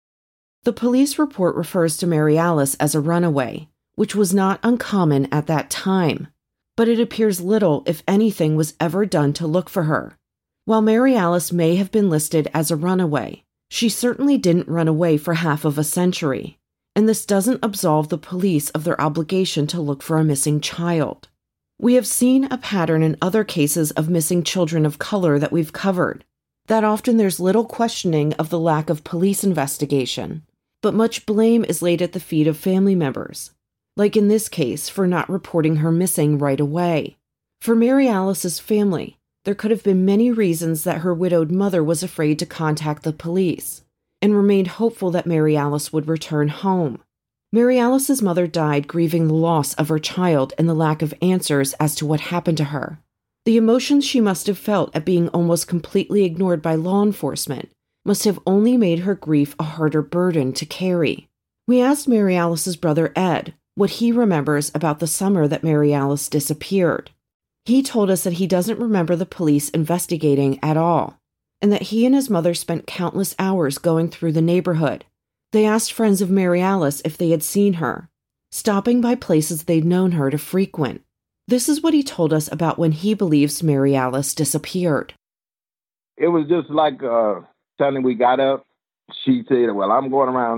The police report refers to Mary Alice as a runaway, which was not uncommon at that time. But it appears little, if anything, was ever done to look for her. While Mary Alice may have been listed as a runaway, she certainly didn't run away for half of a century, and this doesn't absolve the police of their obligation to look for a missing child. We have seen a pattern in other cases of missing children of color that we've covered, that often there's little questioning of the lack of police investigation, but much blame is laid at the feet of family members, like in this case for not reporting her missing right away. For Mary Alice's family, there could have been many reasons that her widowed mother was afraid to contact the police and remained hopeful that Mary Alice would return home. Mary Alice's mother died grieving the loss of her child and the lack of answers as to what happened to her. The emotions she must have felt at being almost completely ignored by law enforcement must have only made her grief a harder burden to carry. We asked Mary Alice's brother Ed what he remembers about the summer that Mary Alice disappeared. He told us that he doesn't remember the police investigating at all, and that he and his mother spent countless hours going through the neighborhood. They asked friends of Mary Alice if they had seen her, stopping by places they'd known her to frequent. This is what he told us about when he believes Mary Alice disappeared. It was just like suddenly we got up. She said, well, I'm going around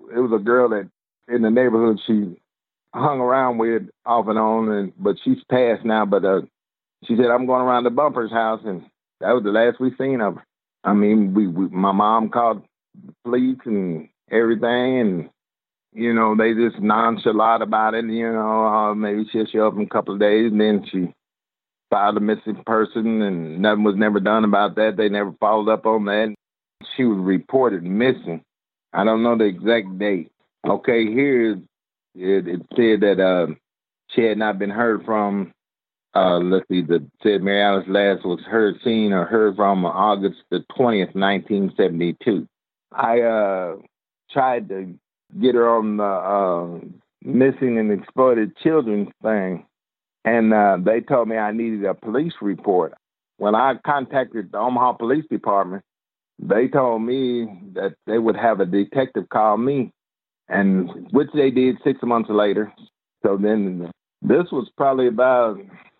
it was a girl that in the neighborhood she hung around with off and on, but she's passed now. But she said, I'm going around the Bumper's house, and that was the last we seen of her. I mean, my mom called the police and everything, and, you know, they just nonchalant about it, you know, maybe she'll show up in a couple of days, and then she filed a missing person, and nothing was never done about that. They never followed up on that. She was reported missing. I don't know the exact date. Okay, here it said that she had not been heard from. Let's see, said Mary Alice last was seen or heard from August the 20th, 1972. I tried to get her on the missing and exploited children thing, and they told me I needed a police report. When I contacted the Omaha Police Department, they told me that they would have a detective call me, and which they did 6 months later. So then this was probably about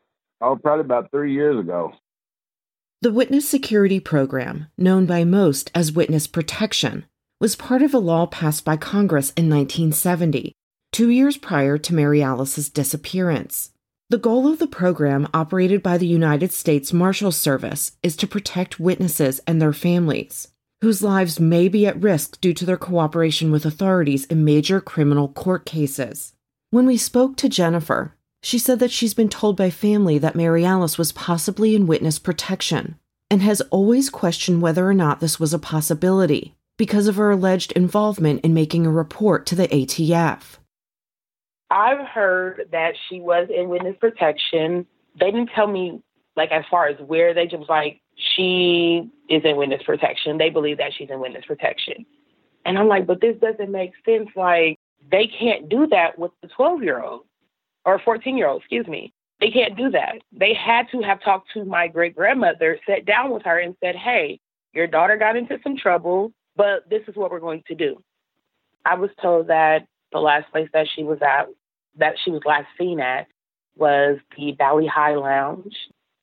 3 years ago. The Witness Security Program, known by most as Witness Protection, was part of a law passed by Congress in 1970, 2 years prior to Mary Alice's disappearance. The goal of the program, operated by the United States Marshals Service, is to protect witnesses and their families, whose lives may be at risk due to their cooperation with authorities in major criminal court cases. When we spoke to Jennifer, she said that she's been told by family that Mary Alice was possibly in witness protection and has always questioned whether or not this was a possibility because of her alleged involvement in making a report to the ATF. I've heard that she was in witness protection. They didn't tell me, like, as far as where. They just was like, she is in witness protection. They believe that she's in witness protection. And I'm like, but this doesn't make sense. Like, they can't do that with the 12-year-old or 14-year-old, excuse me. They can't do that. They had to have talked to my great-grandmother, sat down with her and said, hey, your daughter got into some trouble, but this is what we're going to do. I was told that the last place that she was at, that she was last seen at, was the Valley High Lounge,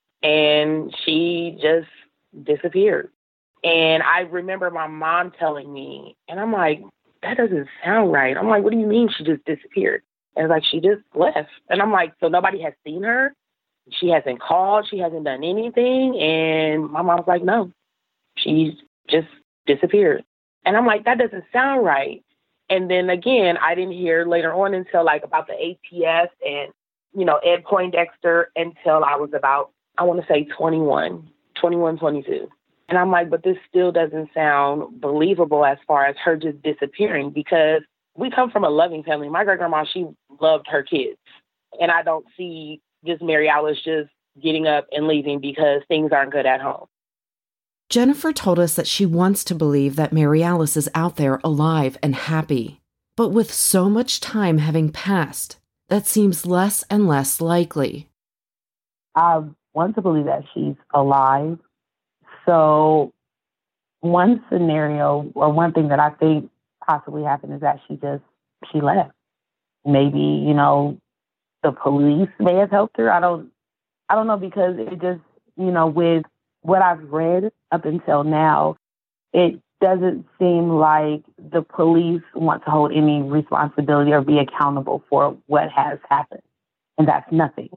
and she just disappeared. And I remember my mom telling me, and I'm like, that doesn't sound right. I'm like, what do you mean she just disappeared? And it's like, she just left. And I'm like, so nobody has seen her? She hasn't called? She hasn't done anything? And my mom's like, no, she's just disappeared. And I'm like, that doesn't sound right. And then again, I didn't hear later on until like about the ATF and, you know, Ed Poindexter until I was about, I want to say 21, 22. And I'm like, but this still doesn't sound believable as far as her just disappearing, because we come from a loving family. My great-grandma, she loved her kids. And I don't see just Mary Alice just getting up and leaving because things aren't good at home. Jennifer told us that she wants to believe that Mary Alice is out there alive and happy. But with so much time having passed, that seems less and less likely. I want to believe that she's alive. So one scenario, or one thing that I think possibly happened, is that she left. Maybe, you know, the police may have helped her. I don't know, because it just, you know, with what I've read up until now, it doesn't seem like the police want to hold any responsibility or be accountable for what has happened. And that's nothing.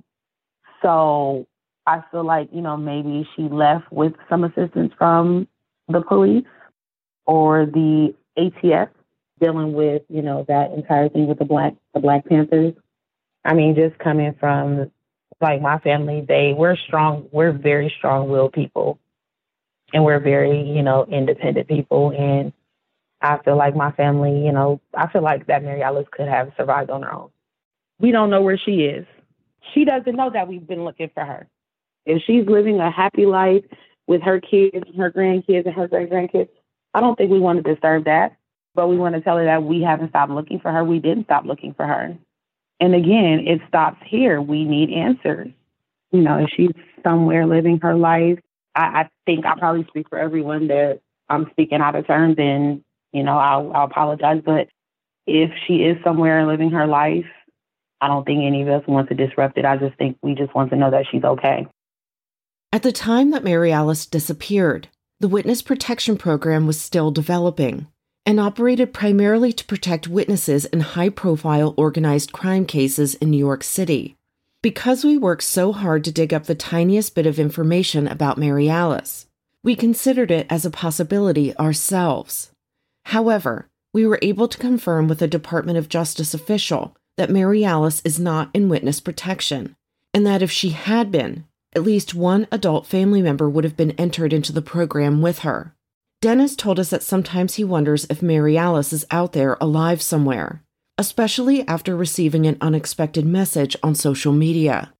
So I feel like, you know, maybe she left with some assistance from the police or the ATF dealing with, you know, that entire thing with the Black Panthers. I mean, just coming from, like, my family, we're very strong-willed people, and we're very, you know, independent people. And I feel like my family, you know, I feel like that Mary Alice could have survived on her own. We don't know where she is. She doesn't know that we've been looking for her. If she's living a happy life with her kids and her grandkids and her great-grandkids, I don't think we want to disturb that. But we want to tell her that we haven't stopped looking for her. We didn't stop looking for her. And again, it stops here. We need answers. You know, if she's somewhere living her life, I think I probably speak for everyone that I'm speaking out of turn, then, you know, I'll apologize. But if she is somewhere living her life, I don't think any of us want to disrupt it. I just think we just want to know that she's okay. At the time that Mary Alice disappeared, the Witness Protection Program was still developing, and operated primarily to protect witnesses in high-profile organized crime cases in New York City. Because we worked so hard to dig up the tiniest bit of information about Mary Alice, we considered it as a possibility ourselves. However, we were able to confirm with a Department of Justice official that Mary Alice is not in witness protection, and that if she had been, at least one adult family member would have been entered into the program with her. Dennis told us that sometimes he wonders if Mary Alice is out there alive somewhere, especially after receiving an unexpected message on social media.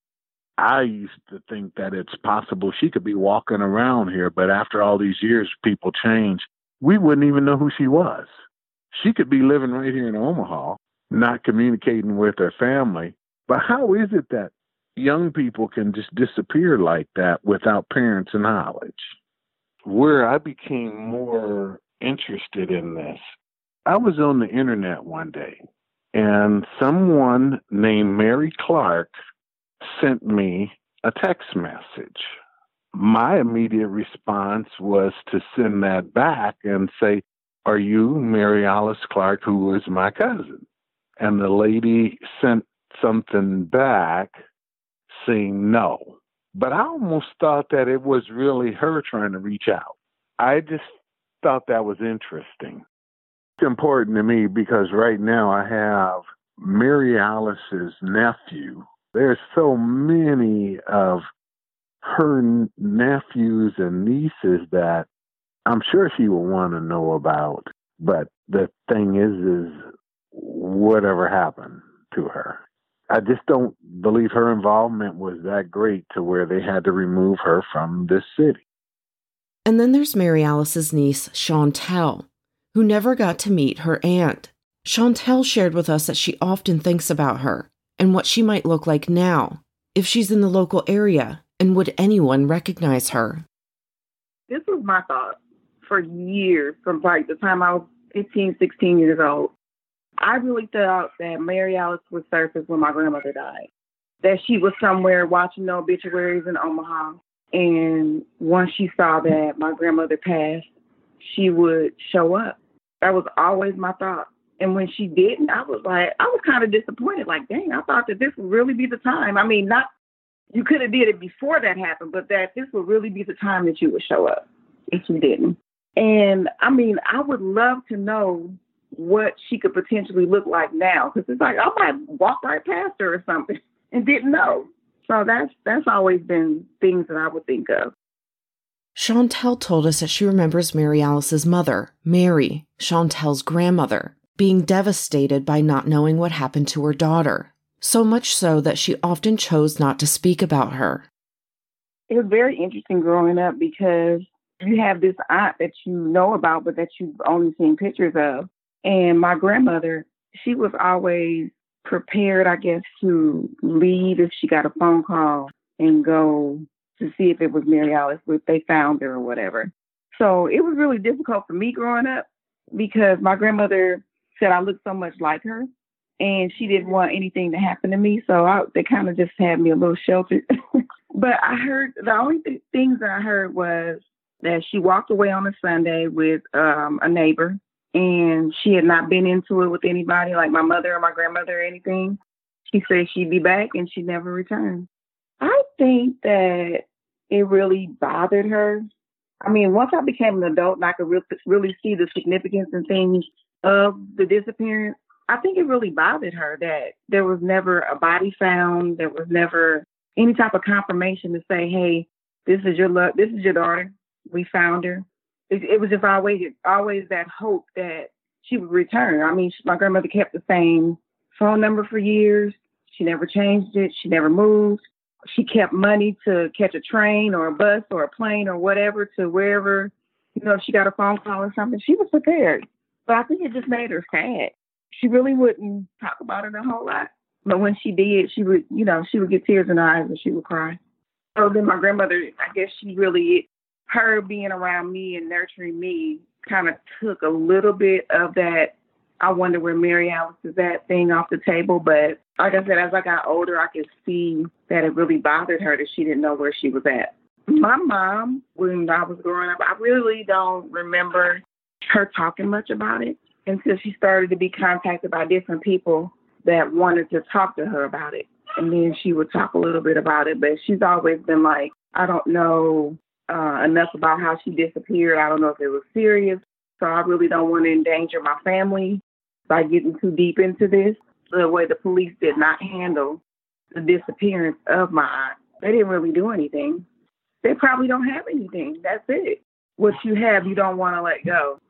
I used to think that it's possible she could be walking around here, but after all these years, people change. We wouldn't even know who she was. She could be living right here in Omaha, not communicating with her family. But how is it that young people can just disappear like that without parents' knowledge? Where I became more interested in this, I was on the internet one day, and someone named Mary Clark sent me a text message. My immediate response was to send that back and say, "Are you Mary Alice Clark, who is my cousin?" And the lady sent something back saying no. But I almost thought that it was really her trying to reach out. I just thought that was interesting. It's important to me because right now I have Mary Alice's nephew. There's so many of her nephews and nieces that I'm sure she will want to know about. But the thing is whatever happened to her. I just don't believe her involvement was that great to where they had to remove her from this city. And then there's Mary Alice's niece, Chantel, who never got to meet her aunt. Chantel shared with us that she often thinks about her and what she might look like now, if she's in the local area, and would anyone recognize her. This was my thought for years, from like the time I was 15, 16 years old. I really thought that Mary Alice would surface when my grandmother died, that she was somewhere watching the obituaries in Omaha. And once she saw that my grandmother passed, she would show up. That was always my thought. And when she didn't, I was kind of disappointed. Like, dang, I thought that this would really be the time. I mean, not, you could have did it before that happened, but that this would really be the time that you would show up if you didn't. And I mean, I would love to know what she could potentially look like now. Because it's like, I might walk right past her or something and didn't know. So that's always been things that I would think of. Chantel told us that she remembers Mary Alice's mother, Mary, Chantel's grandmother, being devastated by not knowing what happened to her daughter, so much so that she often chose not to speak about her. It was very interesting growing up because you have this aunt that you know about, but that you've only seen pictures of. And my grandmother, she was always prepared, I guess, to leave if she got a phone call and go to see if it was Mary Alice, if they found her or whatever. So it was really difficult for me growing up because my grandmother said I looked so much like her and she didn't want anything to happen to me. So they kind of just had me a little sheltered. But I heard, the only things that I heard was that she walked away on a Sunday with a neighbor. And she had not been into it with anybody, like my mother or my grandmother or anything. She said she'd be back and she never returned. I think that it really bothered her. I mean, once I became an adult and I could really see the significance and things of the disappearance, I think it really bothered her that there was never a body found. There was never any type of confirmation to say, hey, this is your daughter. We found her. It was just always that hope that she would return. I mean, my grandmother kept the same phone number for years. She never changed it. She never moved. She kept money to catch a train or a bus or a plane or whatever to wherever, if she got a phone call or something, she was prepared. But I think it just made her sad. She really wouldn't talk about it a whole lot. But when she did, she would get tears in her eyes and she would cry. So then my grandmother, I guess her being around me and nurturing me kind of took a little bit of that, I wonder where Mary Alice is at thing off the table. But like I said, as I got older, I could see that it really bothered her that she didn't know where she was at. My mom, when I was growing up, I really don't remember her talking much about it until she started to be contacted by different people that wanted to talk to her about it. And then she would talk a little bit about it, but she's always been like, I don't know enough about how she disappeared. I don't know if it was serious. So I really don't want to endanger my family by getting too deep into this. The way the police did not handle the disappearance of my aunt. They didn't really do anything. They probably don't have anything. That's it. What you have, you don't want to let go.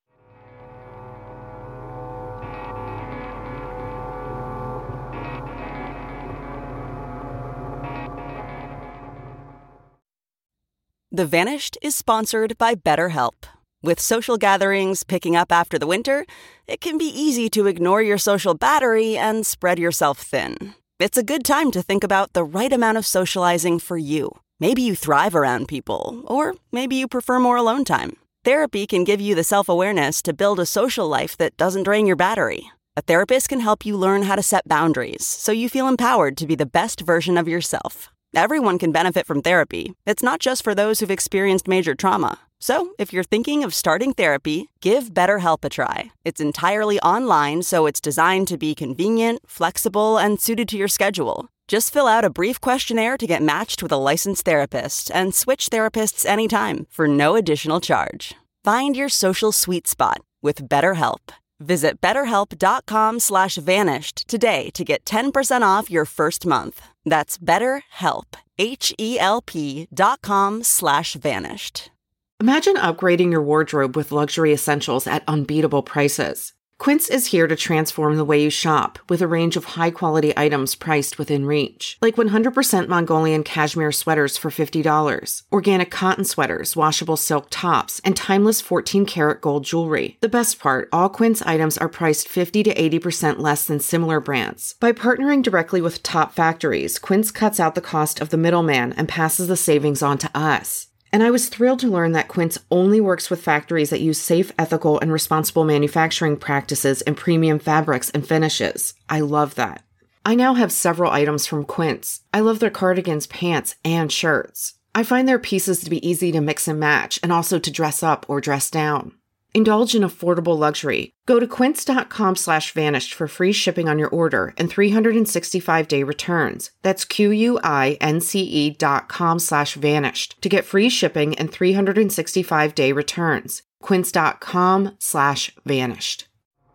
The Vanished is sponsored by BetterHelp. With social gatherings picking up after the winter, it can be easy to ignore your social battery and spread yourself thin. It's a good time to think about the right amount of socializing for you. Maybe you thrive around people, or maybe you prefer more alone time. Therapy can give you the self-awareness to build a social life that doesn't drain your battery. A therapist can help you learn how to set boundaries so you feel empowered to be the best version of yourself. Everyone can benefit from therapy. It's not just for those who've experienced major trauma. So, if you're thinking of starting therapy, give BetterHelp a try. It's entirely online, so it's designed to be convenient, flexible, and suited to your schedule. Just fill out a brief questionnaire to get matched with a licensed therapist and switch therapists anytime for no additional charge. Find your social sweet spot with BetterHelp. Visit BetterHelp.com/vanished today to get 10% off your first month. That's BetterHelp, HELP.com/vanished. Imagine upgrading your wardrobe with luxury essentials at unbeatable prices. Quince is here to transform the way you shop with a range of high-quality items priced within reach. Like 100% Mongolian cashmere sweaters for $50, organic cotton sweaters, washable silk tops, and timeless 14-karat gold jewelry. The best part, all Quince items are priced 50 to 80% less than similar brands. By partnering directly with top factories, Quince cuts out the cost of the middleman and passes the savings on to us. And I was thrilled to learn that Quince only works with factories that use safe, ethical, and responsible manufacturing practices and premium fabrics and finishes. I love that. I now have several items from Quince. I love their cardigans, pants, and shirts. I find their pieces to be easy to mix and match and also to dress up or dress down. Indulge in affordable luxury. Go to quince.com/vanished for free shipping on your order and 365-day returns. That's QUINCE.com/vanished to get free shipping and 365-day returns. Quince.com/vanished.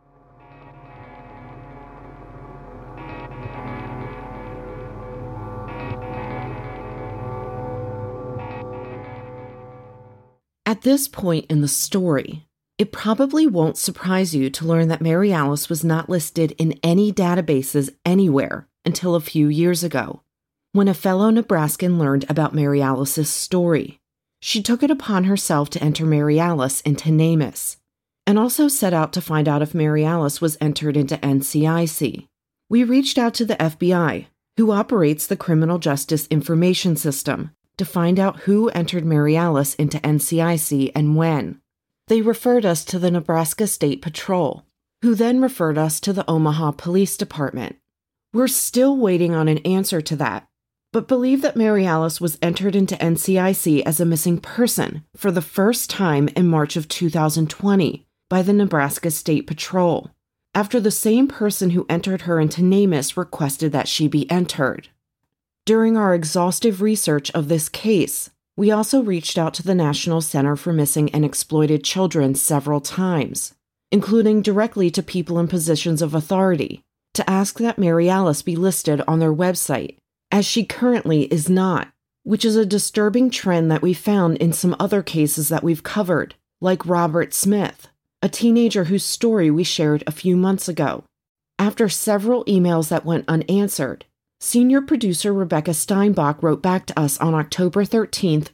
At this point in the story, it probably won't surprise you to learn that Mary Alice was not listed in any databases anywhere until a few years ago, when a fellow Nebraskan learned about Mary Alice's story. She took it upon herself to enter Mary Alice into NamUs, and also set out to find out if Mary Alice was entered into NCIC. We reached out to the FBI, who operates the Criminal Justice Information System, to find out who entered Mary Alice into NCIC and when. They referred us to the Nebraska State Patrol, who then referred us to the Omaha Police Department. We're still waiting on an answer to that, but believe that Mary Alice was entered into NCIC as a missing person for the first time in March of 2020 by the Nebraska State Patrol, after the same person who entered her into NamUs requested that she be entered. During our exhaustive research of this case, we also reached out to the National Center for Missing and Exploited Children several times, including directly to people in positions of authority, to ask that Mary Alice be listed on their website, as she currently is not, which is a disturbing trend that we found in some other cases that we've covered, like Robert Smith, a teenager whose story we shared a few months ago. After several emails that went unanswered, senior producer Rebecca Steinbach wrote back to us on October 13th,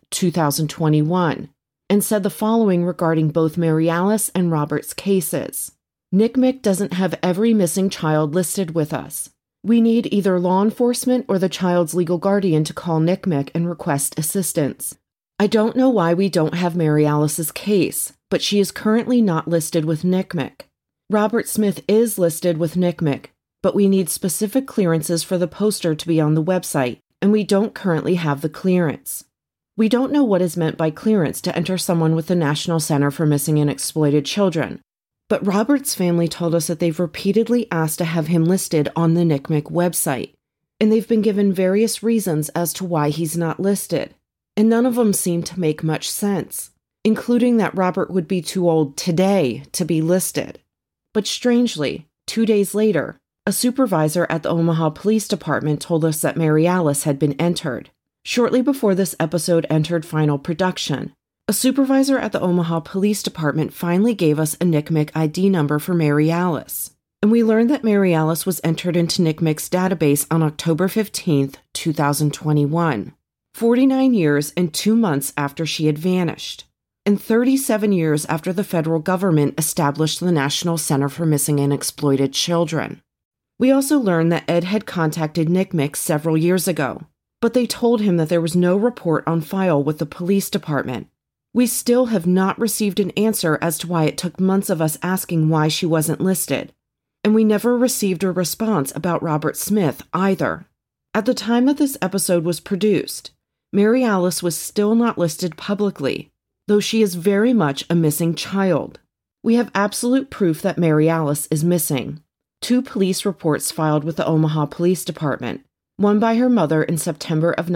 2021, and said the following regarding both Mary Alice and Robert's cases. NCMEC doesn't have every missing child listed with us. We need either law enforcement or the child's legal guardian to call NCMEC and request assistance. I don't know why we don't have Mary Alice's case, but she is currently not listed with NCMEC. Robert Smith is listed with NCMEC, but we need specific clearances for the poster to be on the website, and we don't currently have the clearance. We don't know what is meant by clearance to enter someone with the National Center for Missing and Exploited Children, but Robert's family told us that they've repeatedly asked to have him listed on the NCMEC website, and they've been given various reasons as to why he's not listed, and none of them seem to make much sense, including that Robert would be too old today to be listed. But strangely, 2 days later, a supervisor at the Omaha Police Department told us that Mary Alice had been entered. Shortly before this episode entered final production, a supervisor at the Omaha Police Department finally gave us a NCMEC ID number for Mary Alice, and we learned that Mary Alice was entered into NCMEC's database on October 15, 2021, 49 years and 2 months after she had vanished, and 37 years after the federal government established the National Center for Missing and Exploited Children. We also learned that Ed had contacted NCMEC several years ago, but they told him that there was no report on file with the police department. We still have not received an answer as to why it took months of us asking why she wasn't listed, and we never received a response about Robert Smith either. At the time that this episode was produced, Mary Alice was still not listed publicly, though she is very much a missing child. We have absolute proof that Mary Alice is missing. 2 police reports filed with the Omaha Police Department, one by her mother in September of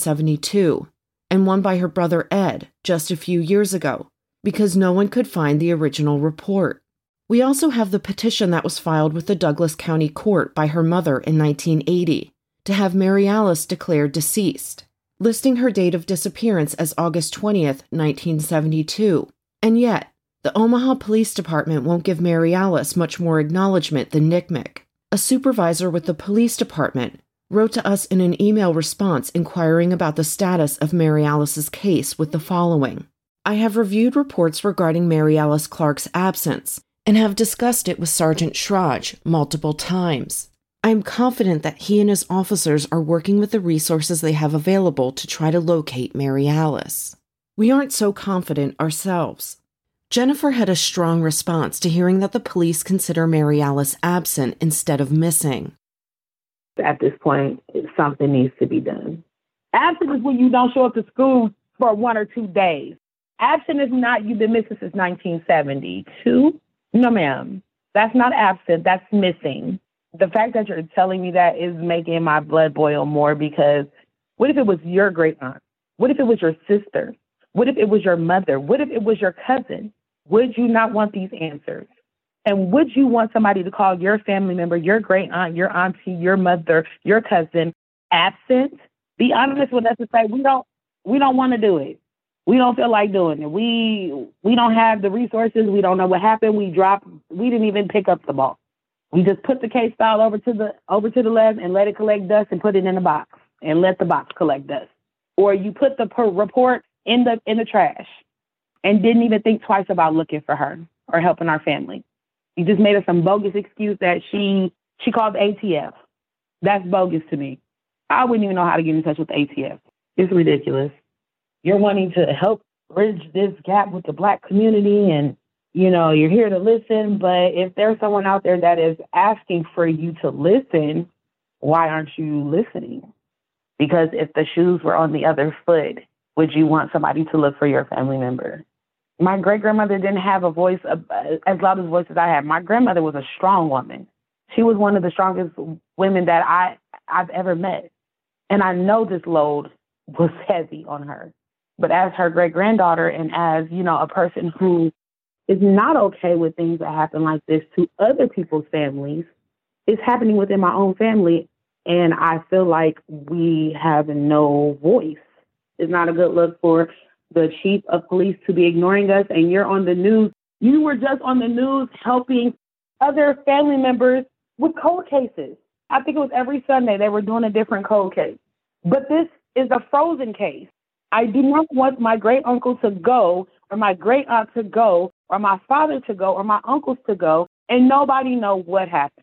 1972, and one by her brother Ed just a few years ago, because no one could find the original report. We also have the petition that was filed with the Douglas County Court by her mother in 1980 to have Mary Alice declared deceased, listing her date of disappearance as August 20th, 1972, and yet the Omaha Police Department won't give Mary Alice much more acknowledgement than NCMEC. A supervisor with the police department wrote to us in an email response inquiring about the status of Mary Alice's case with the following: I have reviewed reports regarding Mary Alice Clark's absence and have discussed it with Sergeant Schrage multiple times. I am confident that he and his officers are working with the resources they have available to try to locate Mary Alice. We aren't so confident ourselves. Jennifer had a strong response to hearing that the police consider Mary Alice absent instead of missing. At this point, something needs to be done. Absent is when you don't show up to school for 1 or 2 days. Absent is not you've been missing since 1972. No, ma'am. That's not absent. That's missing. The fact that you're telling me that is making my blood boil more, because what if it was your great aunt? What if it was your sister? What if it was your mother? What if it was your cousin? Would you not want these answers? And would you want somebody to call your family member, your great aunt, your auntie, your mother, your cousin absent? Be honest with us and say, we don't want to do it. We don't feel like doing it. We don't have the resources. We don't know what happened. We didn't even pick up the ball. We just put the case file over to the left and let it collect dust and put it in a box and let the box collect dust. Or you put the report in the trash and didn't even think twice about looking for her or helping our family. You just made us some bogus excuse that she called the ATF. That's bogus to me. I wouldn't even know how to get in touch with the ATF. It's ridiculous. You're wanting to help bridge this gap with the Black community and, you're here to listen. But if there's someone out there that is asking for you to listen, why aren't you listening? Because if the shoes were on the other foot, would you want somebody to look for your family member? My great-grandmother didn't have a voice as loud a voice as I had. My grandmother was a strong woman. She was one of the strongest women that I've ever met. And I know this load was heavy on her. But as her great-granddaughter and as, a person who is not okay with things that happen like this to other people's families, it's happening within my own family. And I feel like we have no voice. It's not a good look for the chief of police to be ignoring us. And you're on the news. You were just on the news helping other family members with cold cases. I think it was every Sunday they were doing a different cold case. But this is a frozen case. I do not want my great uncle to go, or my great aunt to go, or my father to go, or my uncles to go, and nobody know what happened.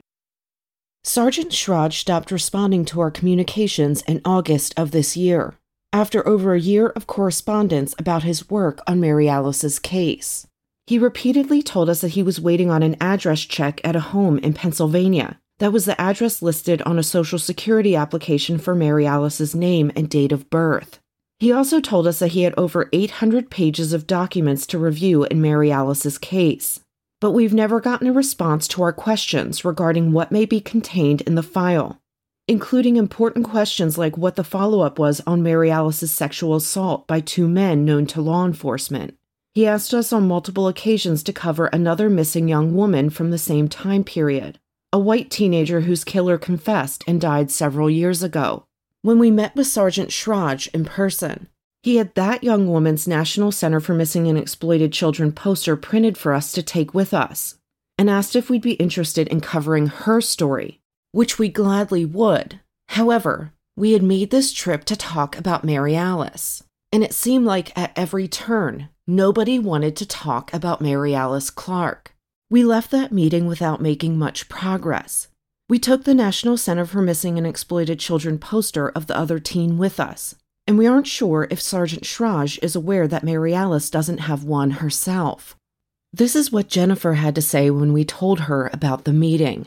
Sergeant Schrage stopped responding to our communications in August of this year, after over a year of correspondence about his work on Mary Alice's case. He repeatedly told us that he was waiting on an address check at a home in Pennsylvania. That was the address listed on a Social Security application for Mary Alice's name and date of birth. He also told us that he had over 800 pages of documents to review in Mary Alice's case, but we've never gotten a response to our questions regarding what may be contained in the file, including important questions like what the follow-up was on Mary Alice's sexual assault by 2 men known to law enforcement. He asked us on multiple occasions to cover another missing young woman from the same time period, a white teenager whose killer confessed and died several years ago. When we met with Sergeant Schrage in person, he had that young woman's National Center for Missing and Exploited Children poster printed for us to take with us, and asked if we'd be interested in covering her story, which we gladly would. However, we had made this trip to talk about Mary Alice, and it seemed like at every turn, nobody wanted to talk about Mary Alice Clark. We left that meeting without making much progress. We took the National Center for Missing and Exploited Children poster of the other teen with us, and we aren't sure if Sergeant Schrage is aware that Mary Alice doesn't have one herself. This is what Jennifer had to say when we told her about the meeting.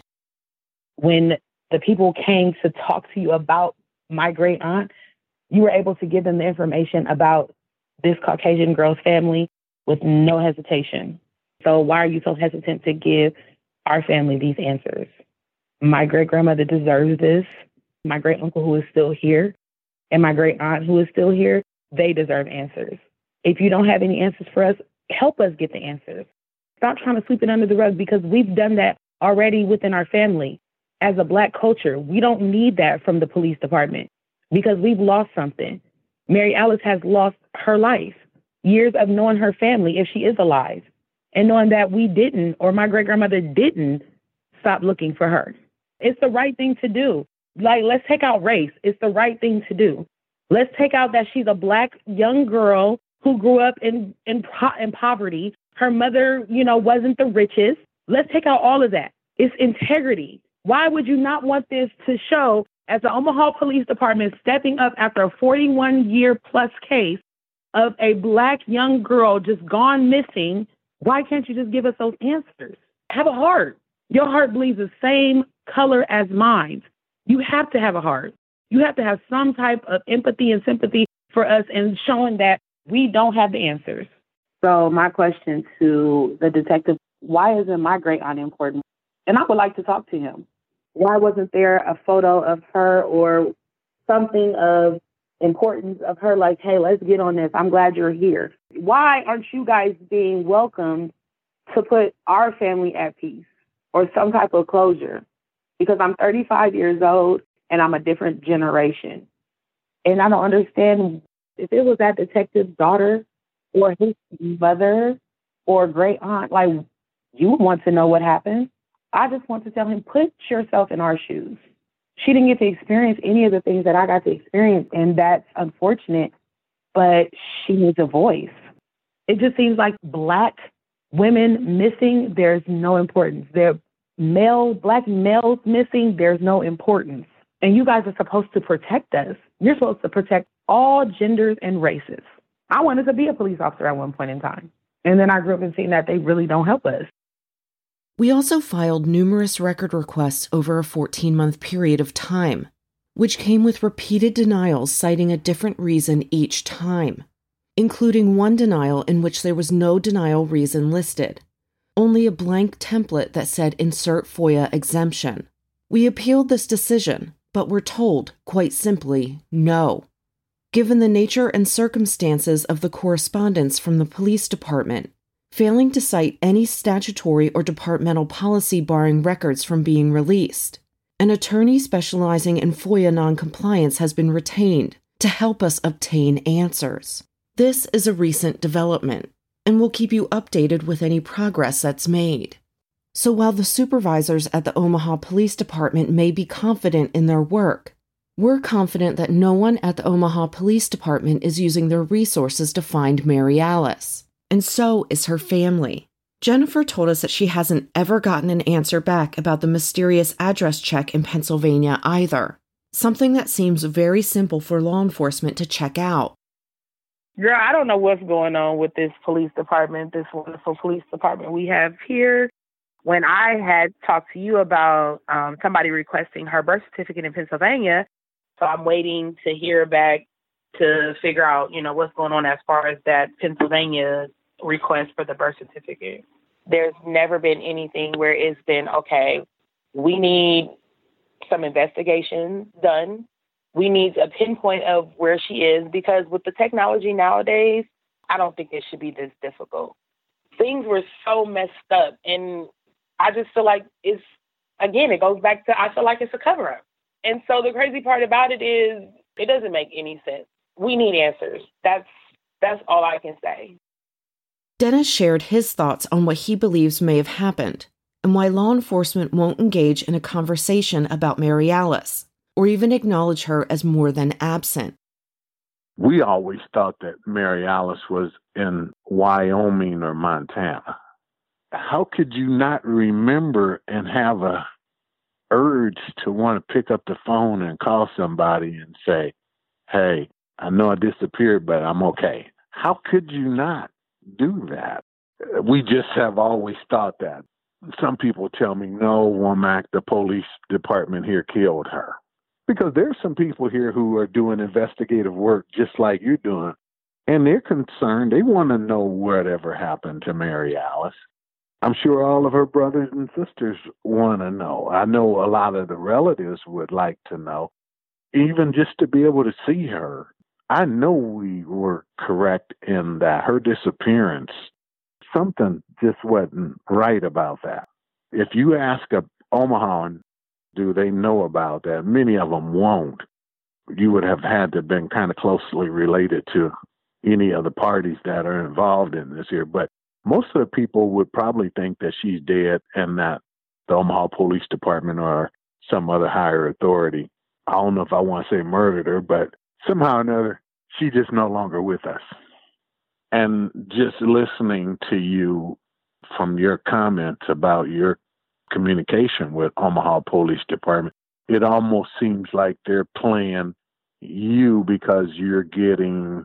When the people came to talk to you about my great aunt, you were able to give them the information about this Caucasian girl's family with no hesitation. So why are you so hesitant to give our family these answers? My great-grandmother deserves this. My great-uncle who is still here and my great-aunt who is still here, they deserve answers. If you don't have any answers for us, help us get the answers. Stop trying to sweep it under the rug because we've done that already within our family. As a Black culture, we don't need that from the police department because we've lost something. Mary Alice has lost her life, years of knowing her family if she is alive, and knowing that we didn't, or my great-grandmother didn't, stop looking for her. It's the right thing to do. Like, let's take out race. It's the right thing to do. Let's take out that she's a Black young girl who grew up in poverty. Her mother, wasn't the richest. Let's take out all of that. It's integrity. Why would you not want this to show as the Omaha Police Department stepping up after a 41-year-plus case of a Black young girl just gone missing? Why can't you just give us those answers? Have a heart. Your heart bleeds the same color as mine. You have to have a heart. You have to have some type of empathy and sympathy for us and showing that we don't have the answers. So my question to the detective, why isn't my great aunt important? And I would like to talk to him. Why wasn't there a photo of her or something of importance of her like, hey, let's get on this. I'm glad you're here. Why aren't you guys being welcomed to put our family at peace or some type of closure? Because I'm 35 years old and I'm a different generation. And I don't understand if it was that detective's daughter or his mother or great aunt, like, you want to know what happened. I just want to tell him, put yourself in our shoes. She didn't get to experience any of the things that I got to experience, and that's unfortunate, but she needs a voice. It just seems like Black women missing, there's no importance. Black males missing, there's no importance. And you guys are supposed to protect us. You're supposed to protect all genders and races. I wanted to be a police officer at one point in time. And then I grew up and seen that they really don't help us. We also filed numerous record requests over a 14-month period of time, which came with repeated denials citing a different reason each time, including one denial in which there was no denial reason listed, only a blank template that said insert FOIA exemption. We appealed this decision, but were told, quite simply, no. Given the nature and circumstances of the correspondence from the police department, failing to cite any statutory or departmental policy barring records from being released, an attorney specializing in FOIA noncompliance has been retained to help us obtain answers. This is a recent development, and we'll keep you updated with any progress that's made. So while the supervisors at the Omaha Police Department may be confident in their work, we're confident that no one at the Omaha Police Department is using their resources to find Mary Alice. And so is her family. Jennifer told us that she hasn't ever gotten an answer back about the mysterious address check in Pennsylvania either, something that seems very simple for law enforcement to check out. Girl, I don't know what's going on with this police department, this wonderful police department we have here. When I had talked to you about somebody requesting her birth certificate in Pennsylvania, so I'm waiting to hear back to figure out, what's going on as far as that Pennsylvania request for the birth certificate. There's never been anything where it's been, okay, we need some investigation done. We need a pinpoint of where she is, because with the technology nowadays, I don't think it should be this difficult. Things were so messed up, and I just feel like it goes back to, I feel like it's a cover-up. And so the crazy part about it is it doesn't make any sense. We need answers. That's all I can say. Dennis shared his thoughts on what he believes may have happened and why law enforcement won't engage in a conversation about Mary Alice or even acknowledge her as more than absent. We always thought that Mary Alice was in Wyoming or Montana. How could you not remember and have a urge to want to pick up the phone and call somebody and say, hey, I know I disappeared, but I'm okay? How could you not do that? We just have always thought that. Some people tell me, no, Womack, the police department here killed her. Because there's some people here who are doing investigative work just like you're doing, and they're concerned. They want to know whatever happened to Mary Alice. I'm sure all of her brothers and sisters want to know. I know a lot of the relatives would like to know, even just to be able to see her. I know we were correct in that her disappearance, something just wasn't right about that. If you ask a Omahan, do they know about that? Many of them won't. You would have had to have been kind of closely related to any of the parties that are involved in this here. But most of the people would probably think that she's dead and that the Omaha Police Department or some other higher authority, I don't know if I want to say murdered her, but somehow or another, she's just no longer with us. And just listening to you from your comments about your communication with Omaha Police Department, it almost seems like they're playing you because you're getting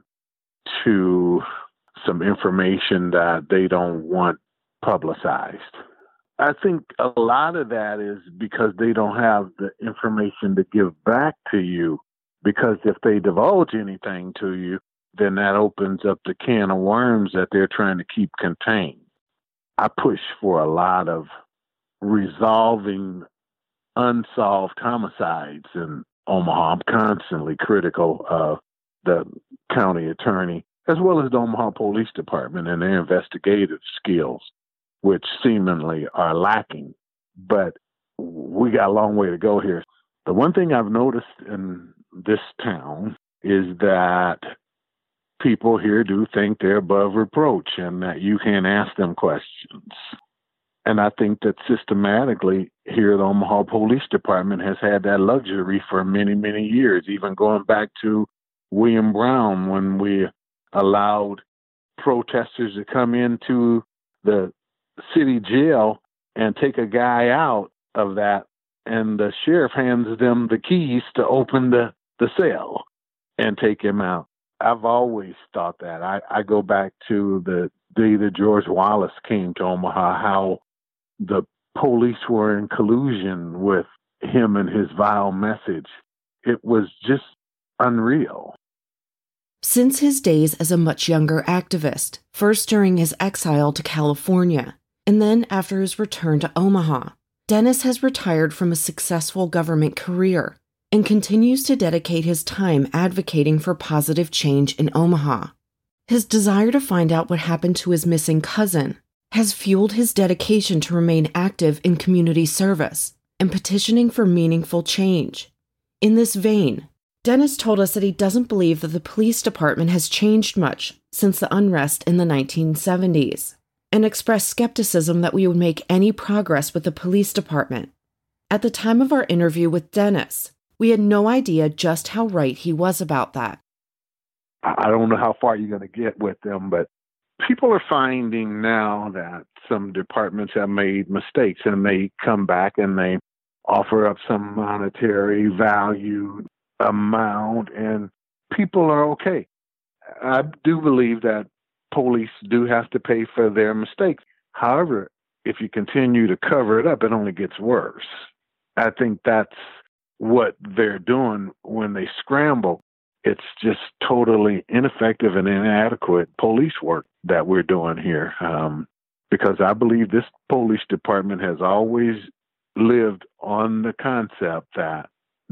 to some information that they don't want publicized. I think a lot of that is because they don't have the information to give back to you, because if they divulge anything to you, then that opens up the can of worms that they're trying to keep contained. I push for a lot of resolving unsolved homicides in Omaha. I'm constantly critical of the county attorney as well as the Omaha Police Department and their investigative skills, which seemingly are lacking. But we got a long way to go here. The one thing I've noticed in this town is that people here do think they're above reproach and that you can ask them questions. And I think that systematically here the Omaha Police Department has had that luxury for many, many years, even going back to William Brown when we allowed protesters to come into the city jail and take a guy out of that, and the sheriff hands them the keys to open the cell and take him out. I've always thought that. I go back to the day that George Wallace came to Omaha, how the police were in collusion with him and his vile message. It was just unreal. Since his days as a much younger activist, first during his exile to California, and then after his return to Omaha, Dennis has retired from a successful government career and continues to dedicate his time advocating for positive change in Omaha. His desire to find out what happened to his missing cousin has fueled his dedication to remain active in community service and petitioning for meaningful change. In this vein, Dennis told us that he doesn't believe that the police department has changed much since the unrest in the 1970s, and expressed skepticism that we would make any progress with the police department. At the time of our interview with Dennis, we had no idea just how right he was about that. I don't know how far you're going to get with them, but people are finding now that some departments have made mistakes, and they come back and they offer up some monetary value amount, and people are okay. I do believe that police do have to pay for their mistakes. However, if you continue to cover it up, it only gets worse. I think that's what they're doing when they scramble. It's just totally ineffective and inadequate police work that we're doing here. Because I believe this police department has always lived on the concept that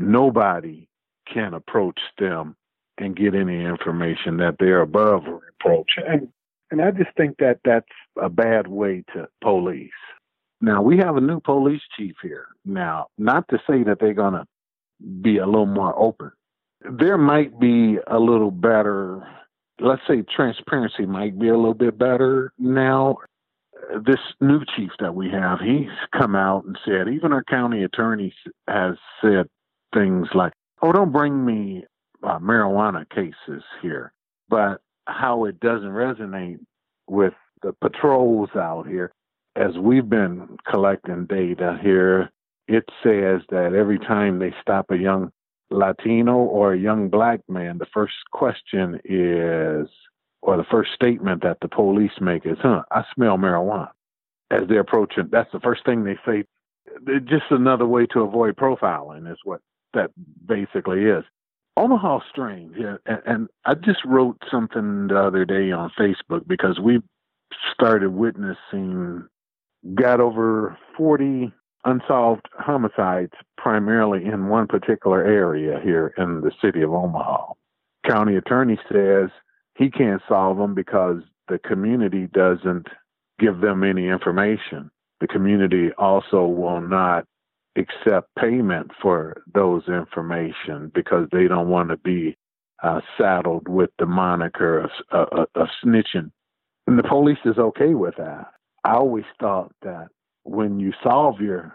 nobody can approach them and get any information, that they're above reproach. And I just think that that's a bad way to police. Now, we have a new police chief here. Now, not to say that they're going to be a little more open. There might be a little better, let's say transparency might be a little bit better now. This new chief that we have, he's come out and said, even our county attorney has said things like, oh, don't bring me marijuana cases here. But how it doesn't resonate with the patrols out here, as we've been collecting data here, it says that every time they stop a young Latino or a young black man, the first question is, or the first statement that the police make is, I smell marijuana. As they're approaching, that's the first thing they say. Just another way to avoid profiling is what that basically is. Omaha's strange, and I just wrote something the other day on Facebook because we started witnessing, got over 40 unsolved homicides, primarily in one particular area here in the city of Omaha. County attorney says he can't solve them because the community doesn't give them any information. The community also will not accept payment for those information because they don't want to be saddled with the moniker of snitching. And the police is okay with that. I always thought that when you solve your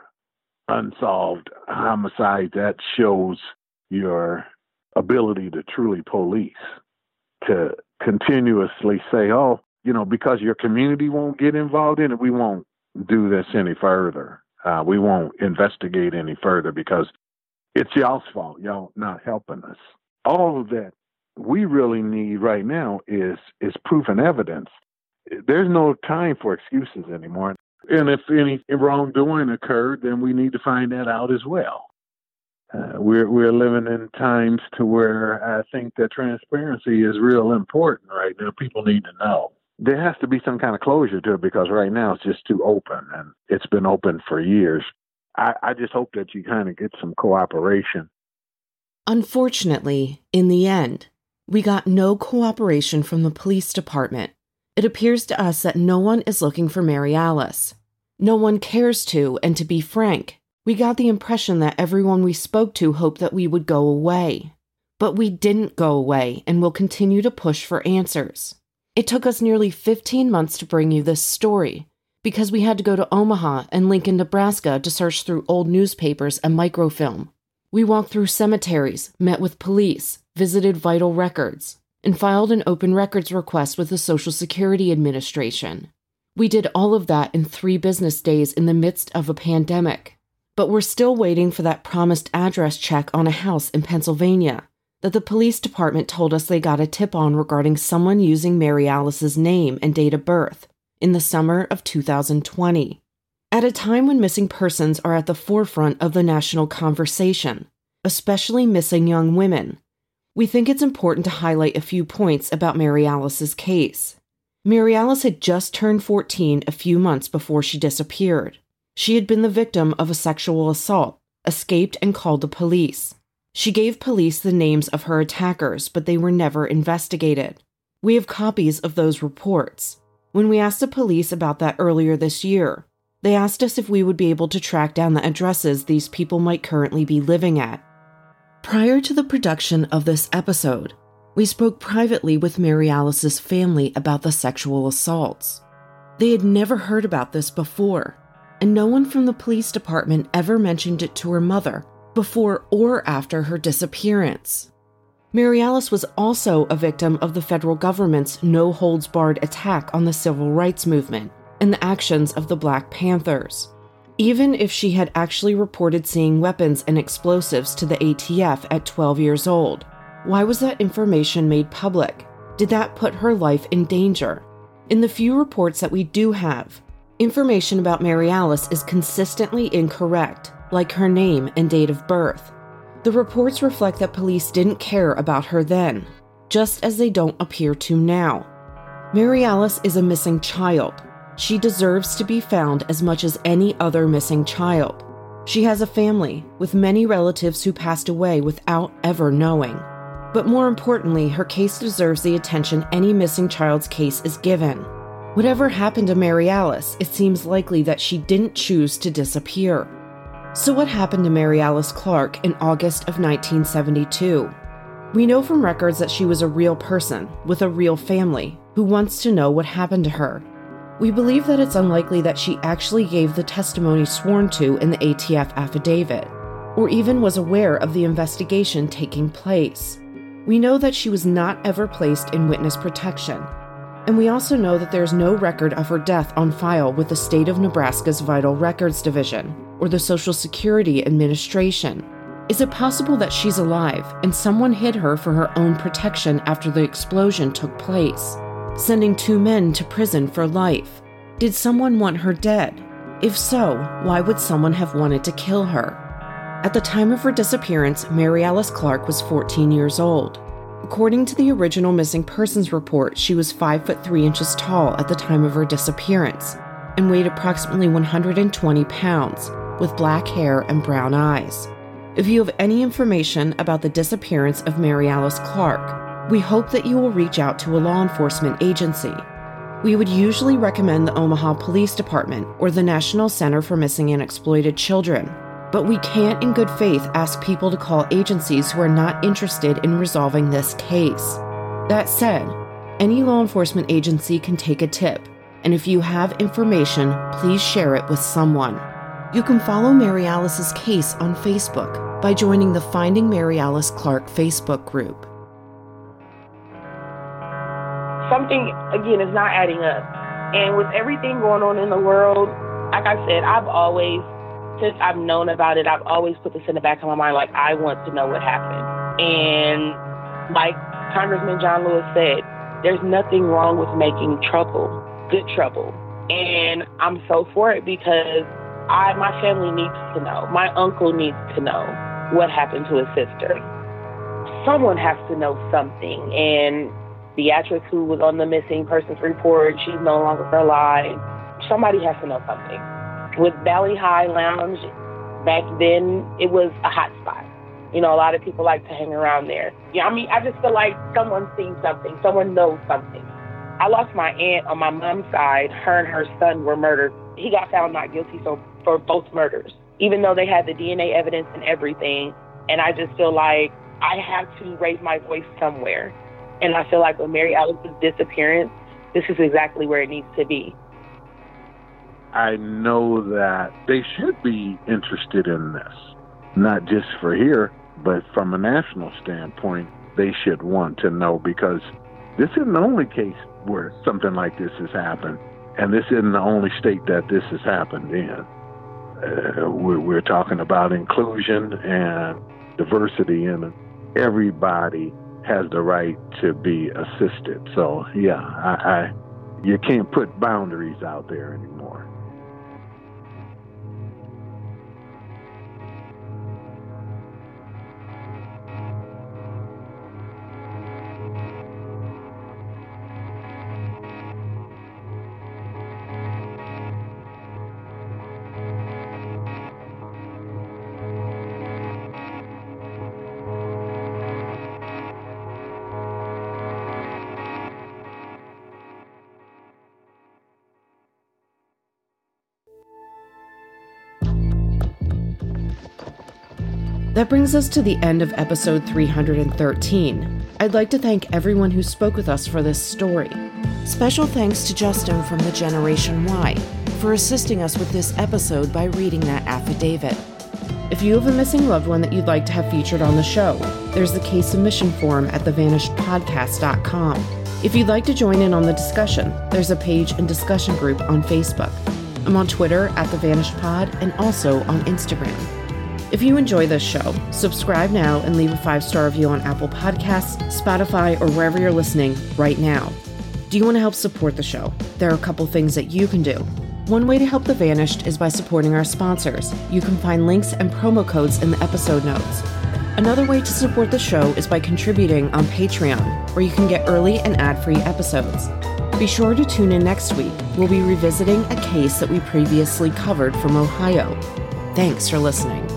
unsolved homicide, that shows your ability to truly police, to continuously say, oh, because your community won't get involved in it, we won't do this any further. We won't investigate any further because it's y'all's fault. Y'all not helping us. All of that we really need right now is proof and evidence. There's no time for excuses anymore. And if any wrongdoing occurred, then we need to find that out as well. We're living in times to where I think that transparency is real important right now. People need to know. There has to be some kind of closure to it because right now it's just too open, and it's been open for years. I just hope that you kind of get some cooperation. Unfortunately, in the end, we got no cooperation from the police department. It appears to us that no one is looking for Mary Alice. No one cares to, and to be frank, we got the impression that everyone we spoke to hoped that we would go away. But we didn't go away and will continue to push for answers. It took us nearly 15 months to bring you this story because we had to go to Omaha and Lincoln, Nebraska to search through old newspapers and microfilm. We walked through cemeteries, met with police, visited vital records, and filed an open records request with the Social Security Administration. We did all of that in 3 business days in the midst of a pandemic. But we're still waiting for that promised address check on a house in Pennsylvania that the police department told us they got a tip on regarding someone using Mary Alice's name and date of birth in the summer of 2020. At a time when missing persons are at the forefront of the national conversation, especially missing young women, we think it's important to highlight a few points about Mary Alice's case. Mary Alice had just turned 14 a few months before she disappeared. She had been the victim of a sexual assault, escaped, and called the police. She gave police the names of her attackers, but they were never investigated. We have copies of those reports. When we asked the police about that earlier this year, they asked us if we would be able to track down the addresses these people might currently be living at. Prior to the production of this episode, we spoke privately with Mary Alice's family about the sexual assaults. They had never heard about this before, and no one from the police department ever mentioned it to her mother before or after her disappearance. Mary Alice was also a victim of the federal government's no-holds-barred attack on the civil rights movement and the actions of the Black Panthers. Even if she had actually reported seeing weapons and explosives to the ATF at 12 years old, why was that information made public? Did that put her life in danger? In the few reports that we do have, information about Mary Alice is consistently incorrect, like her name and date of birth. The reports reflect that police didn't care about her then, just as they don't appear to now. Mary Alice is a missing child. She deserves to be found as much as any other missing child. She has a family, with many relatives who passed away without ever knowing. But more importantly, her case deserves the attention any missing child's case is given. Whatever happened to Mary Alice, it seems likely that she didn't choose to disappear. So what happened to Mary Alice Clark in August of 1972? We know from records that she was a real person with a real family who wants to know what happened to her. We believe that it's unlikely that she actually gave the testimony sworn to in the ATF affidavit, or even was aware of the investigation taking place. We know that she was not ever placed in witness protection, and we also know that there's no record of her death on file with the state of Nebraska's Vital Records Division or the Social Security Administration. Is it possible that she's alive and someone hid her for her own protection after the explosion took place, sending 2 men to prison for life? Did someone want her dead? If so, why would someone have wanted to kill her? At the time of her disappearance, Mary Alice Clark was 14 years old. According to the original missing persons report, she was 5 foot 3 inches tall at the time of her disappearance and weighed approximately 120 pounds, with black hair and brown eyes. If you have any information about the disappearance of Mary Alice Clark, we hope that you will reach out to a law enforcement agency. We would usually recommend the Omaha Police Department or the National Center for Missing and Exploited Children, but we can't in good faith ask people to call agencies who are not interested in resolving this case. That said, any law enforcement agency can take a tip, and if you have information, please share it with someone. You can follow Mary Alice's case on Facebook by joining the Finding Mary Alice Clark Facebook group. Something, again, is not adding up. And with everything going on in the world, like I said, since I've known about it, I've always put this in the back of my mind, like, I want to know what happened. And like Congressman John Lewis said, there's nothing wrong with making trouble, good trouble. And I'm so for it because my family needs to know. My uncle needs to know what happened to his sister. Someone has to know something. And the actress who was on the missing persons report, she's no longer alive. Somebody has to know something. With Valley High Lounge, back then, it was a hot spot. You know, a lot of people like to hang around there. Yeah, I mean, I just feel like someone's seen something. Someone knows something. I lost my aunt on my mom's side. Her and her son were murdered. He got found not guilty for both murders, even though they had the DNA evidence and everything. And I just feel like I have to raise my voice somewhere. And I feel like with Mary Alice's disappearance, this is exactly where it needs to be. I know that they should be interested in this, not just for here, but from a national standpoint, they should want to know, because this isn't the only case where something like this has happened, and this isn't the only state that this has happened in. We're talking about inclusion and diversity, and everybody has the right to be assisted. So, yeah, you can't put boundaries out there anymore. That brings us to the end of episode 313. I'd like to thank everyone who spoke with us for this story. Special thanks to Justin from the Generation Y for assisting us with this episode by reading that affidavit. If you have a missing loved one that you'd like to have featured on the show, there's the case submission form at thevanishedpodcast.com. If you'd like to join in on the discussion, there's a page and discussion group on Facebook. I'm on Twitter at thevanishedpod and also on Instagram. If you enjoy this show, subscribe now and leave a 5-star review on Apple Podcasts, Spotify, or wherever you're listening right now. Do you want to help support the show? There are a couple things that you can do. One way to help The Vanished is by supporting our sponsors. You can find links and promo codes in the episode notes. Another way to support the show is by contributing on Patreon, where you can get early and ad-free episodes. Be sure to tune in next week. We'll be revisiting a case that we previously covered from Ohio. Thanks for listening.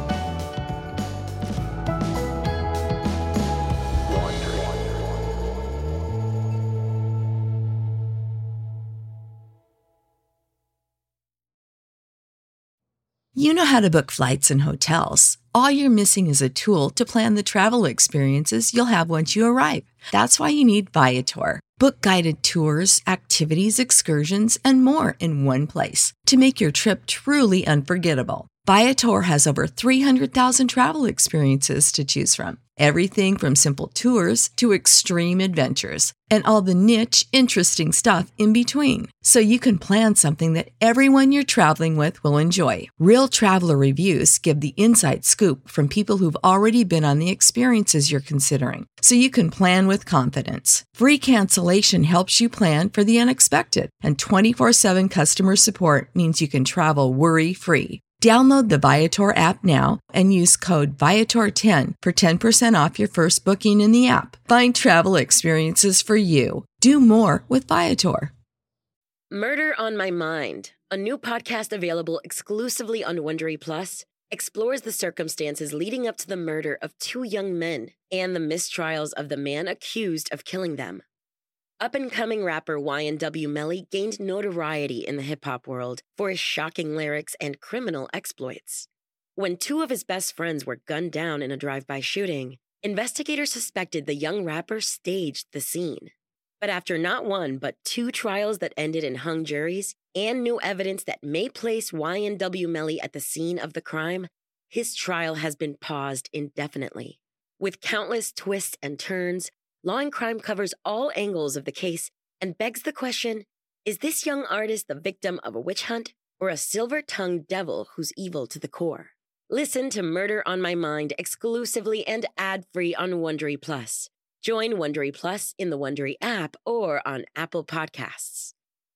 You know how to book flights and hotels. All you're missing is a tool to plan the travel experiences you'll have once you arrive. That's why you need Viator. Book guided tours, activities, excursions, and more in one place to make your trip truly unforgettable. Viator has over 300,000 travel experiences to choose from. Everything from simple tours to extreme adventures and all the niche, interesting stuff in between. So you can plan something that everyone you're traveling with will enjoy. Real traveler reviews give the inside scoop from people who've already been on the experiences you're considering. So you can plan with confidence. Free cancellation helps you plan for the unexpected. And 24/7 customer support means you can travel worry-free. Download the Viator app now and use code Viator10 for 10% off your first booking in the app. Find travel experiences for you. Do more with Viator. Murder on My Mind, a new podcast available exclusively on Wondery Plus, explores the circumstances leading up to the murder of two young men and the mistrials of the man accused of killing them. Up-and-coming rapper YNW Melly gained notoriety in the hip-hop world for his shocking lyrics and criminal exploits. When two of his best friends were gunned down in a drive-by shooting, investigators suspected the young rapper staged the scene. But after not one but two trials that ended in hung juries and new evidence that may place YNW Melly at the scene of the crime, his trial has been paused indefinitely. With countless twists and turns, Law and Crime covers all angles of the case and begs the question, is this young artist the victim of a witch hunt or a silver-tongued devil who's evil to the core? Listen to Murder on My Mind exclusively and ad-free on Wondery Plus. Join Wondery Plus in the Wondery app or on Apple Podcasts.